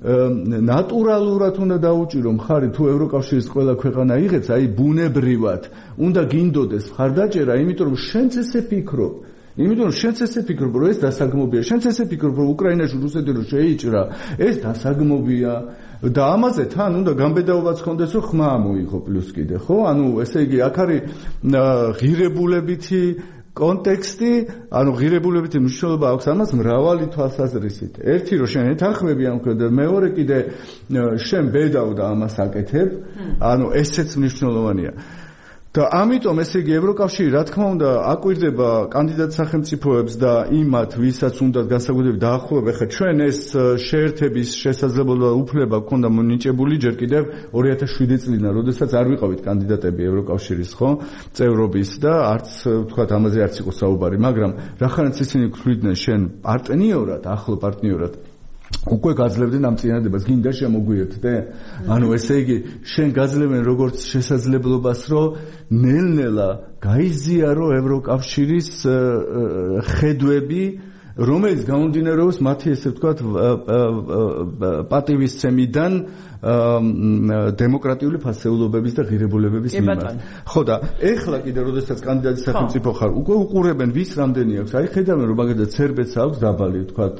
ნატურალურად უნდა დაუჭირო მხარი თუ ევროკავშირის ყველა ქვეყანა იღებს, აი ბუნებრივად უნდა გინდოდეს მხარდაჭერა, იმიტომ რომ შენც ესე ფიქრობ. იმიტომ რომ შენც ესე ფიქრობ, რომ ეს დასაგმობია, შენც ესე ფიქრობ, რომ უკრაინაში რუსეთი რომ შეიჭრა, ეს დასაგმობია და ამაზე თან უნდა გამბედაობაც ხონდეს, რომ ხმა მოიღო პლუს კიდე, ხო? ანუ ესე იგი, აქ არის ღირებულებითი კონტექსტი, ანუ ღირებულებითი მნიშვნელობა აქვს ამას მრავალი თვალსაზრისით. ერთი რომ შენ ეთანხმები ამ და მეორე კიდე შენ ბედავ და ამას აკეთებ, ანუ ესეც მნიშვნელოვანია. და ამიტომ ესე იგი ევროკავშირი რა თქმა უნდა აკვირდება კანდიდატ სახელმწიფოებს და იმათ, ვისაც უნდათ განსაკუთრებით დაახლოება, ხა ჩვენ ეს შეერთების შესაძლებლობა უფლება გქონდა მონიჭებული ჯერ კიდევ 2007 წლიდან, როდესაც არ ვიყავით კანდიდატები ევროკავშირის, ხო, წევრობის და არც ვთქვათ ამაზე არც იყო საუბარი, მაგრამ რახანაც ისინი გვხვდნენ შენ პარტნიორად, ახლო პარტნიორად უკვე გაძლევდნენ ამ წინადებას, გინდა შემოგვიერთდე? ანუ ესე იგი, შენ გაძლევენ როგორც შესაძლებლობას, რომ ნელ-ნელა გაიზიარო ევროკავშირის ხედვები, რომელიც გამომდინარეობს მათი ესე ვთქვათ პატივისცემიდან დემოკრატიული ფასეულობების და ღირებულებების მიმართ. ხო და ეხლა კიდე როდესაც კანდიდატის სახელმწიფო ხარ, უკვე უყურებენ ვის რამდენი აქვს. აი ხედავენ რომ მაგალითად სერბეთს აქვს დაბალი, ვთქვათ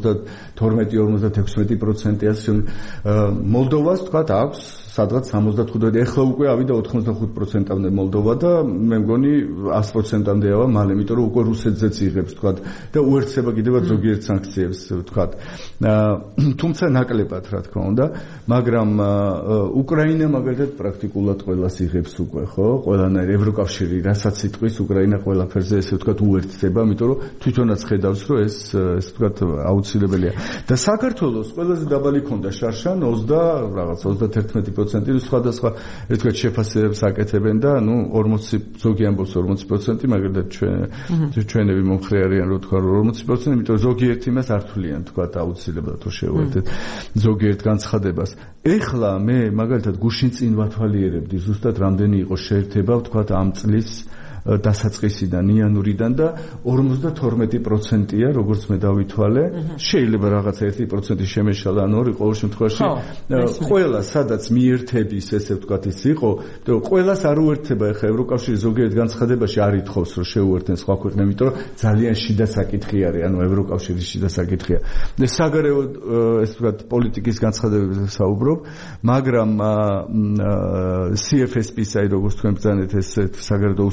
52-56%, ასე მოლდოვას ვთქვათ აქვს სადღაც 75%, ეხლა უკვე ავიდა 85%-მდე მოლდოვა და მე მგონი 100%-მდე ავა მალე, იმიტომ რომ უკვე რუსეთზეც იღებს ვთქვათ და უერთდება კიდევაც ზოგიერთ სანქციებს ვთქვათ. თუმცა ნაკლებად რა თქმა უნდა, მაგრამ უკრაინა მაგალითად პრაქტიკულად ყველას იღებს უკვე, ხო? ყველანაირ ევროკავშირი რასაც იტყვის, უკრაინა ყველაფერზე ესე ვთქვათ უერთდება, იმიტომ რომ თვითონაც ხედავს, რომ ეს ვთქვათ აუცილებელია. და საქართველოს ყველაზე დაბალი ქონდა შარშან 31% სხვადასხვა ერთგვარ შეფასებებს აკეთებენ და ნუ 40 ზოგი ამბობს 40%, მაგალითად ჩვენები მომხრე არიან რომ თქვა 40%, იმიტომ ზოგიერთი მას არ თვლიან თქვა აუცილებლად რომ შეუერთდეთ ზოგიერთ განცხადებას. ეხლა მე მაგალითად გუშინ წინ ვათვალიერებდი ზუსტად რამდენი იყო შეერთება თქვა ამ წლის დასაწყისიდან იანვრიდან და 52%-ია, როგორც მე დავითვალე. შეიძლება რაღაც 1% შემეშალა, ან 2 ყოველ შემთხვევაში ყველა სადაც მიერთების ესე ვთქვათ ის იყო, და ყველას არ უერთდება. ეხლა ევროკავშირის ზოგიერთ განცხადებაში არ ითხოვს რომ შეუერთდნენ სხვა ქვეყნები, იმიტომ რომ ძალიან შიდა საკითხი არის, ანუ ევროკავშირის შიდა საკითხია. და საგარეო ესე ვთქვათ პოლიტიკის განცხადებებზე საუბრობ, მაგრამ CFSP-ს, აი როგორც თქვენ ბრძანეთ ეს საგარეო უსაფრთხოების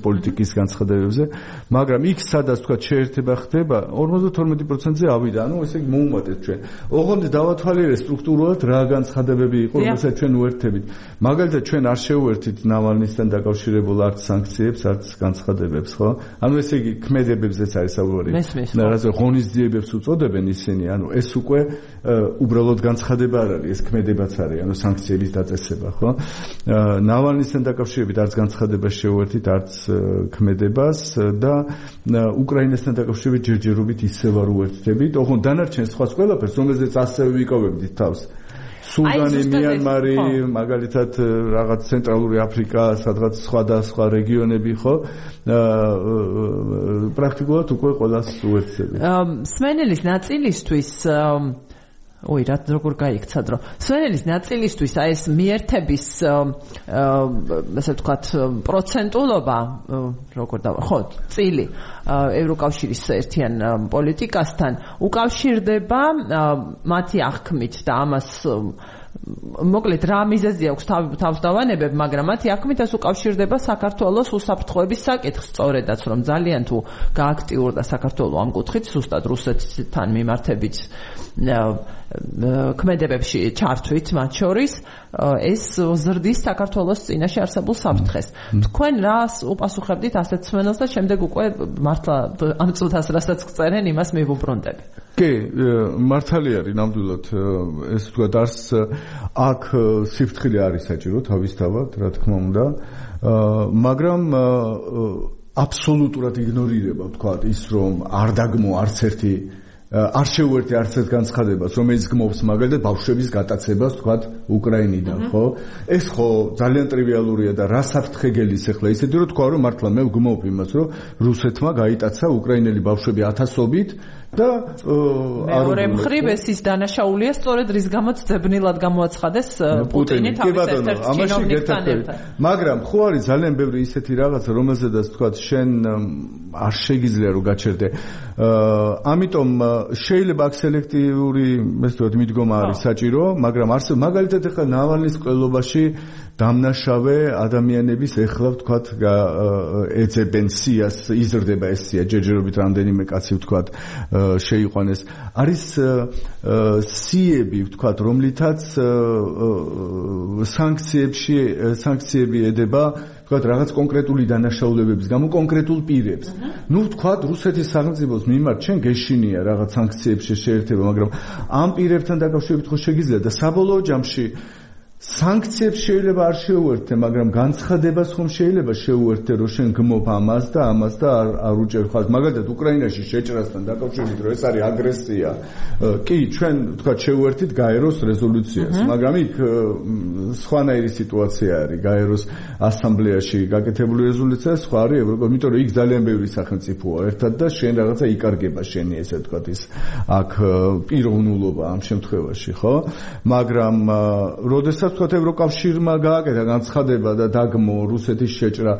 პოლიტიკის განცხადებებზე, მაგრამ იქ სადაც თქვა შეერთება ხდება 52%-ზე ავიდა. ანუ ესე იგი მოუმატეთ ჩვენ. ოღონდ დავათვალიერეთ სტრუქტურულად რა განცხადებები იყო, რომელსაც ჩვენ უერთებით. მაგალითად ჩვენ არ შეუერთით ნავალნისთან დაკავშირებულ არც სანქციებს, არც განცხადებებს, ხო? ანუ ესე იგი ქმედებებზეც არის საუბარი. რაზე ღონისძიებებს უწოდებენ ისინი, ანუ ეს უკვე უბრალოდ განცხადება არ არის, ეს ქმედებაც არის, ანუ სანქციების დაწესება, ხო? ნავალნისთან დაკავშირებით არც განცხადებას შეუერთით, არც ქმედებას და უკრაინასთან დაკავშირებით ჯერჯერობით ისევ არ უერთდებით. ოღონდ დანარჩენ სხვას ყველაფერს, რომელზეც ასევე ვიკავებდით თავს. სუდანი, მიანმარი, მაგალითად რაღაც ცენტრალური აფრიკა, სადღაც სხვა რეგიონები, ხო? პრაქტიკულად უკვე ყველას უერთდებით. სმენელის ნაწილისთვის როგორ გაიქცა დრო. სვენელის ნაწილისთვის აი ეს მიერთების ასე ვთქვათ პროცენტულობა როგორ ხო წილი ევროკავშირის ერთიან პოლიტიკასთან უკავშირდება მათი აღქმით და ამას მოკლედ რა მიზეზი აქვს თავსდავანებებ, მაგრამ მათი აღქმით ეს უკავშირდება საქართველოს უსაფრთხოების საკითხს, სწორედაც რომ ძალიან თუ გააქტიურდა საქართველო ამ კუთხით, ზუსტად რუსეთთან მიმართებით ქმედებებში ჩართვით მათ შორის ეს ზრდის საქართველოს წინაშე არსებულ საფრთხეს. თქვენ რას უპასუხებდით ასეთ სმენელს და შემდეგ უკვე მართლა ამ წუთას რასაც გწერენ იმას მივუბრუნდები. კი, მართალი არის ნამდვილად ეს ვთქვათ არს აქ სიფრთხილე არის საჭირო თავისთავად, რა თქმა უნდა, მაგრამ აბსოლუტურად იგნორირება ვთქვათ ის რომ არ დაგმო არც ერთი არ შეუერთე არც ერთ განცხადებას, რომელიც გმობს მაგალითად ბავშვების გატაცებას, თქვათ, უკრაინიდან, ხო? ეს ხო ძალიან ტრივიალურია და რა საფრთხეგელის ახლა ისეთი რომ თქვა რომ მართლა მე ვგმობ იმას, რომ რუსეთმა გაიტაცა უკრაინელი ბავშვები ათასობით და მეორე მხრივ ეს ის დანაშაულია სწორედ რის გამოც ძებნილად გამოაცხადეს პუტინი თავის ერთ-ერთ ჩინოვნიკთან ერთად. მაგრამ ხო არის ძალიან ბევრი ისეთი რაღაცა, რომელზედაც თქვათ შენ არ შეგიძლია რომ გაჩერდე. ამიტომ შეიძლება აქ სელექტიური, ესე ვთქვათ, მიდგომა არის საჭირო, მაგრამ არსებობს მაგალითად ახლა ნავალნის ყოლობაში დამნაშავე ადამიანების ეხლა ვთქვათ ეძებენ სიას, იზრდება ეს სია, ჯერჯერობით რამდენიმე კაცი ვთქვათ შეიყვანეს. არის სიები ვთქვათ, რომლითაც სანქციები ედება ვთქვათ რაღაც კონკრეტული დანაშაულებების გამო კონკრეტულ პირებს. ნუ ვთქვათ რუსეთის სახელმწიფოს მიმართ ჩვენ გეშინია რაღაც სანქციებში შეერთება, მაგრამ ამ პირებთან დაკავშირებით ხო შეგიძლია და საბოლოო ჯამში სანქციებს შეიძლება არ შეუერთდე, მაგრამ განცხადებას ხომ შეიძლება შეუერთდე, რომ შენ გმობ ამას და არ უჭერ ხაზს. მაგალითად, უკრაინაში შეჭრასთან დაკავშირებით, რომ ეს არის აგრესია. კი, ჩვენ ვთქვათ შეუერთით გაეროს რეზოლუციას, მაგრამ იქ სხვანაირი სიტუაცია არის. გაეროს ასამბლეაში გაკეთებული რეზოლუცია სხვა არის ევროპა, იმიტომ რომ იქ ძალიან ბევრი სახელმწიფოა ერთად და შენ რაღაცა იკარგება შენი ესე ვთქვათ ის აქ პიროვნულობა ამ შემთხვევაში, ხო? მაგრამ როდესაც ვთქვათ ევროკავშირმა გააკეთა განცხადება და დაგმო რუსეთის შეჭრა,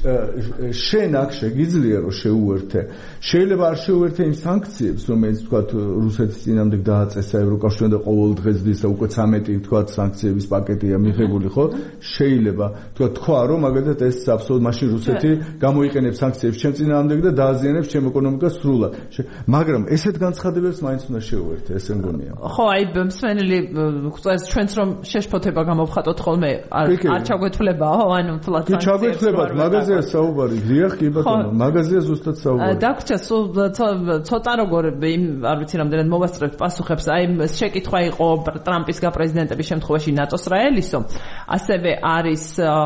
შენ აქ შეგიძლია რომ შეუერთე. შეიძლება არ შეუერთე იმ სანქციებს, რომელიც ვთქვათ რუსეთის წინამდებ დააწესა ევროკავშირმა და ყოველ დღეს დის და უკვე 13 ვთქვათ სანქციების პაკეტია მიღებული, ხო? შეიძლება ვთქვათ თქვა რომ მაგალითად ეს აბსოლუტურად მაშინ რუსეთი გამოიყენებს სანქციებს ჩემ წინამდებ და დააზიანებს ჩემ ეკონომიკას სრულად. მაგრამ ესეთ განცხადებებს მაინც უნდა შეუერთე, ესე მგონია. ხო, აი მსმენელი გვწერს ჩვენც რომ შეშფოთება გამოვხატოთ ხოლმე არ ჩაგვეთვლებაო, ანუ თლათ კი ჩაგვეთვლებათ, მაგაზია საუბარი, დიახ, კი ბატონო, მაგაზია ზუსტად საუბარი. დაგვრჩა სულ ცოტა როგორ არ ვიცი რამდენად მოვასწრებთ პასუხებს, აი შეკითხვა იყო ტრამპის გაპრეზიდენტების შემთხვევაში ნატოს რა ელისო, ასევე არის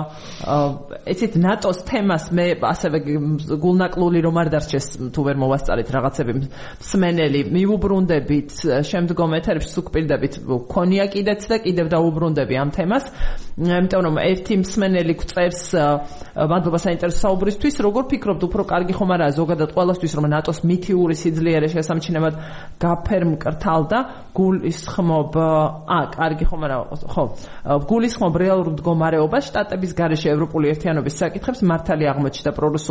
ეცით ნატოს თემას მე ასევე გულნაკლული რომ არ დარჩეს თუ ვერ მოვასწრეთ რაღაცები მსმენელი მივუბრუნდებით შემდგომ ეთერებში სუქპირდებით ქონია კიდეც და კიდევ დაუბრუნდები ამ თემას, იმიტომ რომ ერთი მსმენელი გვწერს მადლობა საინტერესო საუბრისთვის, როგორ ფიქრობთ უფრო კარგი ხომ არაა ზოგადად ყველასთვის რომ ნატოს მითიური სიძლიერე შესამჩნევად გაფერმკრთალდა გულისხმობ კარგი ხომ არა ხო გულისხმობ რეალურ მდგომარეობას შტატების გარეშე ევროპული ერთიანობის საკითხებს მართალი აღმოჩნდა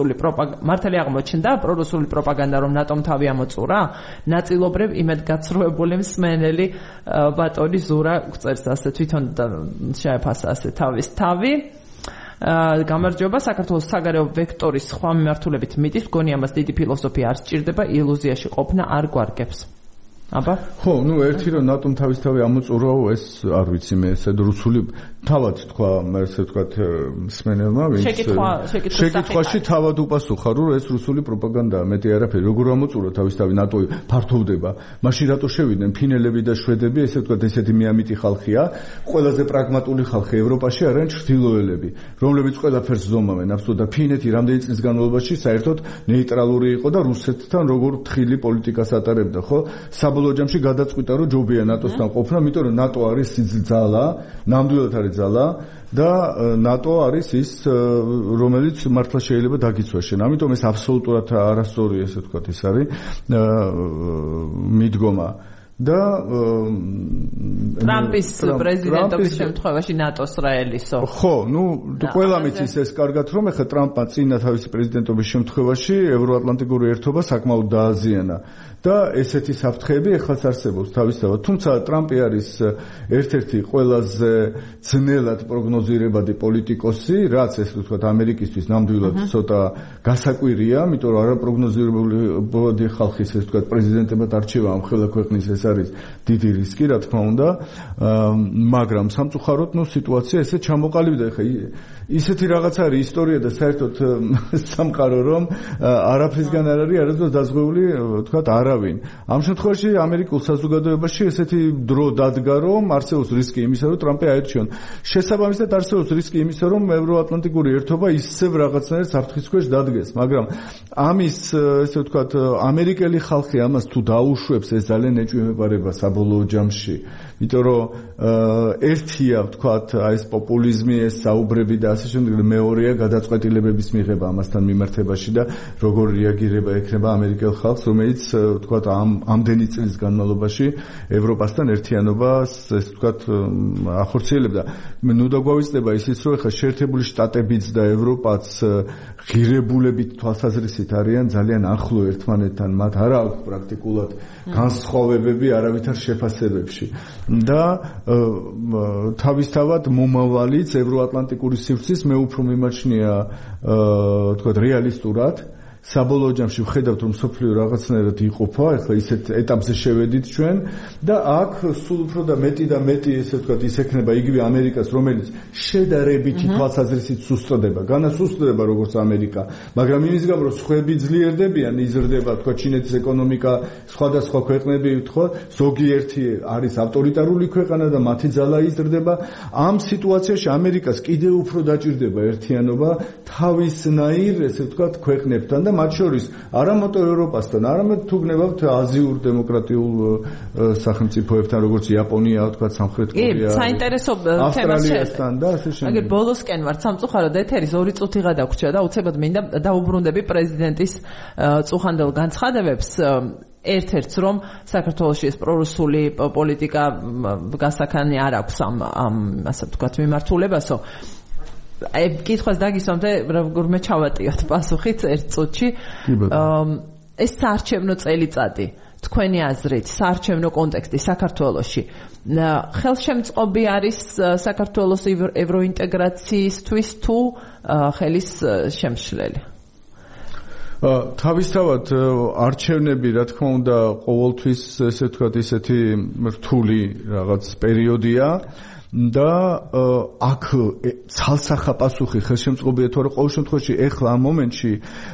პრორუსული პროპაგანდა რომ ნატომ თავი ამოწურა ნაწილობრივ იმედგაცრუებული მსმენელი ბატონი ზურა გვწერს ასე თვითონ შეაფასა ასე თავის თავი გამარჯობა საქართველოს საგარეო ვექტორის სხვა მიმართულებით მიტის მგონი ამას დიდი ფილოსოფია არ სჭირდება ილუზიაში ყოფნა არ გვარგებს აბა ხო ნუ ერთი რომ ნატომ თავისთავად ამოწურვაო ეს არ ვიცი მე ესე რუსული თავად თქვა მე ესე ვთქვათ მსმენელმა ვინც შეკითხვაში თავად უპასუხა რომ ეს რუსული პროპაგანდაა მეტი არაფერი როგორ ამოწურვა თავისთავად ნატო ფართოვდება მაშინ რატო შევიდნენ ფინელები და შვედები ესე ვთქვათ ესეთი მიამიტი ხალხია ყველაზე პრაგმატული ხალხი ევროპაში არიან ჩრდილოელები რომლებიც ყველაფერს ზომავენ აბსოლუტურად ფინეთი რამდენი წლის განმავლობაში საერთოდ ნეიტრალური იყო და რუსეთთან როგორ თხილი პოლიტიკას ატარებდა ხო საბოლოო ჯამში გადაწყვიტა რომ ჯობია ნატოსთან ყოფნა, იმიტომ რომ ნატო არის ძალა, ნამდვილად არის ძალა და ნატო არის ის რომელიც მართლა შეიძლება დაგიცვას შენ. ამიტომ ეს აბსოლუტურად არასწორი ესე ვთქვათ ის არის მიდგომა. და ტრამპის პრეზიდენტობის შემთხვევაში ნატოს რა ელისო. ხო, ნუ ყველა მიცის ეს კარგად რომ ეხლა ტრამპმა წინა თავისი პრეზიდენტობის შემთხვევაში ევროატლანტიკური ერთობა საკმაოდ დააზიანა და ესეთი საფრთხეები ეხლაც არსებობს თავისთავად. თუმცა ტრამპი არის ერთ-ერთი ყველაზე ძნელად პროგნოზირებადი პოლიტიკოსი, რაც ესე ვთქვათ ამერიკისთვის ნამდვილად ცოტა გასაკვირია, იმიტომ რომ არაპროგნოზირებადი ხალხის ესე ვთქვათ პრეზიდენტებად არჩევა ამ ხელა ქვეყნის ეს არის დიდი რისკი, რა თქმა უნდა, მაგრამ სამწუხაროდ ნუ სიტუაცია ესე ჩამოყალიბდა. ეხლა ისეთი რაღაც არის ისტორია და საერთოდ სამყარო რომ არაფრისგან არ არის არასდროს დაზღვეული, ვთქვათ, არავინ. ამ შემთხვევაში ამერიკულ საზოგადოებაში ესეთი დრო დადგა, რომ არსებობს რისკი იმისა, რომ ტრამპი აერჩიონ. შესაბამისად არსებობს რისკი იმისა, რომ ევროატლანტიკური ერთობა ისევ რაღაცნაირად საფრთხის ქვეშ დადგეს, მაგრამ ამის ესე ვთქვათ ამერიკელი ხალხი ამას თუ დაუშვებს, ეს ძალიან ეჭვმეპარება საბოლოო ჯამში. იმიტომ რომ ერთია ვთქვათ ეს პოპულიზმი, ეს საუბრები და ასე შემდეგ, მეორეა გადაწყვეტილებების მიღება ამასთან მიმართებაში და როგორ რეაგირება ექნება ამერიკელ ხალხს, რომელიც ვთქვათ ამდენი წლის განმავლობაში ევროპასთან ერთიანობას ეს ვთქვათ ახორციელებდა. ნუ დაგვავიწყდება ისიც რომ ეხლა შეერთებული შტატებიც და ევროპაც ღირებულებით თვალსაზრისით არიან ძალიან ახლო ერთმანეთთან, მათ არ აქვს პრაქტიკულად განსხვავებები არავითარ შეფასებებში და თავისთავად მომავალიც ევროატლანტიკური სივრცის მე უფრო მიმაჩნია ვთქვათ რეალისტურად საბოლოო ჯამში ვხედავთ რომ სოფლიო რაღაცნაირად იყოფა, ეხლა ისეთ ეტაპზე შევედით ჩვენ და აქ სულ უფრო და მეტი ესე ვთქვათ ის ექნება იგივე ამერიკას, რომელიც შედარებითი თვალსაზრისით სუსტდება, განასუსტდება როგორც ამერიკა, მაგრამ იმის გამო რომ სხვები ძლიერდებიან, იზრდება ვთქვათ ჩინეთის ეკონომიკა, სხვადასხვა ქვეყნები ვთქვათ, ზოგიერთი არის ავტორიტარული ქვეყანა და მათი ძალა იზრდება. ამ სიტუაციაში ამერიკას კიდევ უფრო დაჭირდება ერთიანობა თავისნაირ ესე ვთქვათ ქვეყნებთან და მათ შორის არა მარტო ევროპასთან, არამედ თუ გნებავთ აზიურ დემოკრატიულ სახელმწიფოებთან, როგორც იაპონია, ვთქვათ, სამხრეთ კორეა, საინტერესო ავსტრალიასთან და ასე შემდეგ. აგერ ბოლოსკენ ვარ სამწუხაროდ ეთერის 2 წუთი გადაგვრჩა და უცებად მინდა დაუბრუნდები პრეზიდენტის წუხანდელ განცხადებებს. ერთ-ერთს რომ საქართველოში ეს პრორუსული პოლიტიკა გასაქანი არ აქვს ამ ასე ვთქვათ მიმართულებასო. აი კითხვას დაგისვამთ როგორმე ჩავატიოთ პასუხით 1 წუთში. ეს საარჩევნო წელიწადი თქვენი აზრით საარჩევნო კონტექსტი საქართველოში ხელშემწყობი არის საქართველოს ევროინტეგრაციისთვის თუ ხელის შემშლელი? თავისთავად არჩევნები რა თქმა უნდა ყოველთვის ესე ვთქვათ ისეთი რთული რაღაც პერიოდია და აქ ცალსახა პასუხი ხელშემწყობია თუ არა ყოველ შემთხვევაში ეხლა ამ მომენტში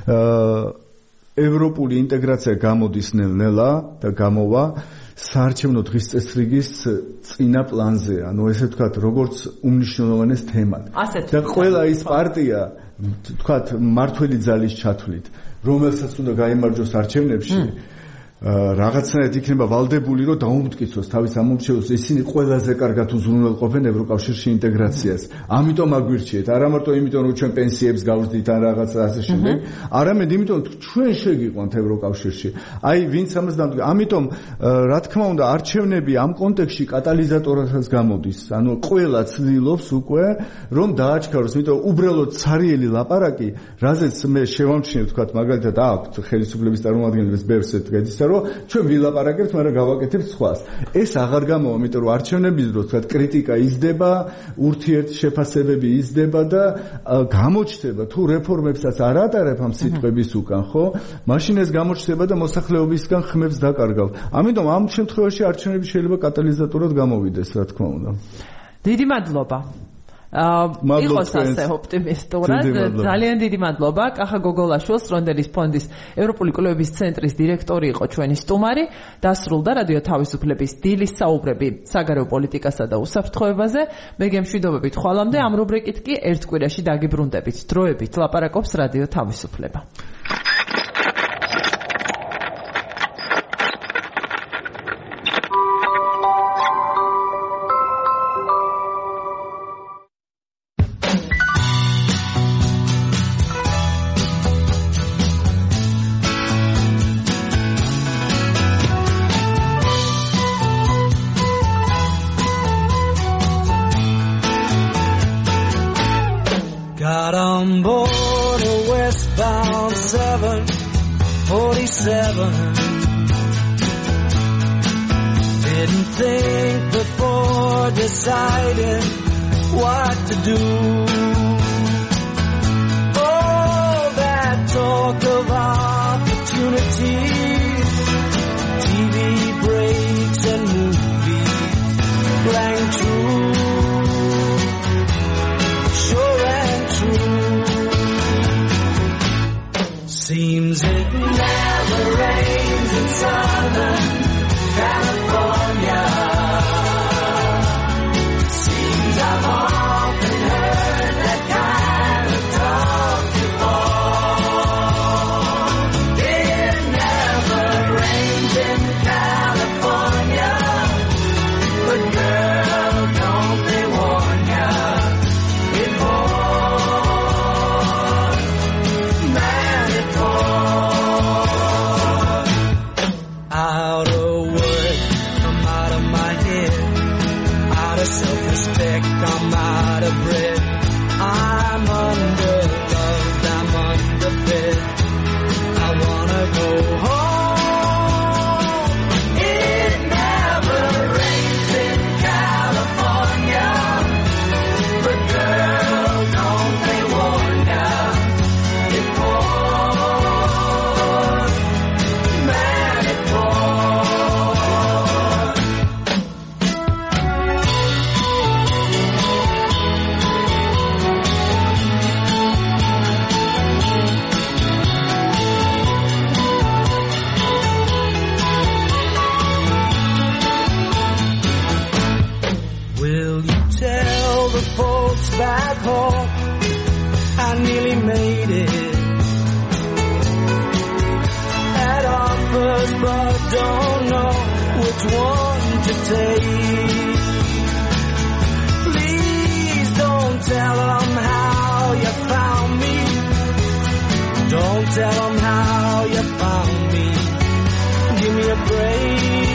ევროპული ინტეგრაცია გამოდის ნელ-ნელა და გამოვა საარჩევნო დღის წესრიგის წინა პლანზე, ანუ ესე ვთქვათ როგორც უმნიშვნელოვანეს თემად და ყველა ის პარტია ვთქვათ მართველი ძალის ჩათვლით რომელსაც უნდა გაიმარჯვოს არჩევნებში რაღაცნაირად იქნება ვალდებული რომ დაუმტკიცოს თავის ამორჩეულს ისინი ყველაზე კარგად უზრუნველყოფენ ევროკავშირში ინტეგრაციას. ამიტომ აგვირჩიეთ, არა მარტო იმიტომ რომ ჩვენ პენსიებს გავზრდით ან რაღაც ასე შემდეგ, არამედ იმიტომ რომ ჩვენ შეგიყვანთ ევროკავშირში. აი ვინც ამას დამტკიცებს. ამიტომ რა თქმა უნდა არჩევნები ამ კონტექსტში კატალიზატორადაც გამოდის. ანუ ყველა ცდილობს უკვე რომ დააჩქაროს, იმიტომ რომ უბრალოდ ცარიელი ლაპარაკი, რაზეც მე შევამჩნიე ვთქვათ მაგალითად აქვს ხელისუფლების წარმომადგენლებს ბევრს ეთქედის რომ ჩვენ ვილაპარაკებთ, მაგრამ გავაკეთებთ სხვას. ეს აღარ გამოვა, იმიტომ რომ არჩევნების დროს თქვა კრიტიკა იზრდება, ურთიერთშეფასებები იზრდება და გამოჩნდება თუ რეფორმებსაც არ ატარებ ამ სიტყვების უკან, ხო? მაშინ ეს გამოჩნდება და მოსახლეობისგან ხმებს დაკარგავთ. ამიტომ ამ შემთხვევაში არჩევნები შეიძლება კატალიზატორად გამოვიდეს, რა თქმა უნდა. დიდი მადლობა. იყოს ასე ოპტიმისტურად. ძალიან დიდი მადლობა. კახა გოგოლაშვილს, რონდელის ფონდის ევროპული კვლევების ცენტრის დირექტორი იყო ჩვენი სტუმარი. დასრულდა რადიო თავისუფლების დილის საუბრები საგარეო პოლიტიკასა და უსაფრთხოებაზე. მე გემშვიდობებით ხვალამდე ამ რუბრიკით კი ერთ კვირაში დაგიბრუნდებით. დროებით ლაპარაკობს რადიო თავისუფლება. Got on board a westbound 747. Didn't think before deciding what to do. All that talk of opportunity, TV breaks and movies rang true. Seems it never rains in Southern California. Seems I've often heard that kind of talk before. It never rains in California, but girl, don't they warn ya before. Out of work, I'm out of my head. Out of self-respect, I'm out of breath. I'm under-loved, I'm underfed. I wanna go home. It never rains in California, but girl, don't they warn ya before. Folks back home, I nearly made it. Had offers, but don't know which one to take. Please don't tell them how you found me. Don't tell them how you found me. Give me a break.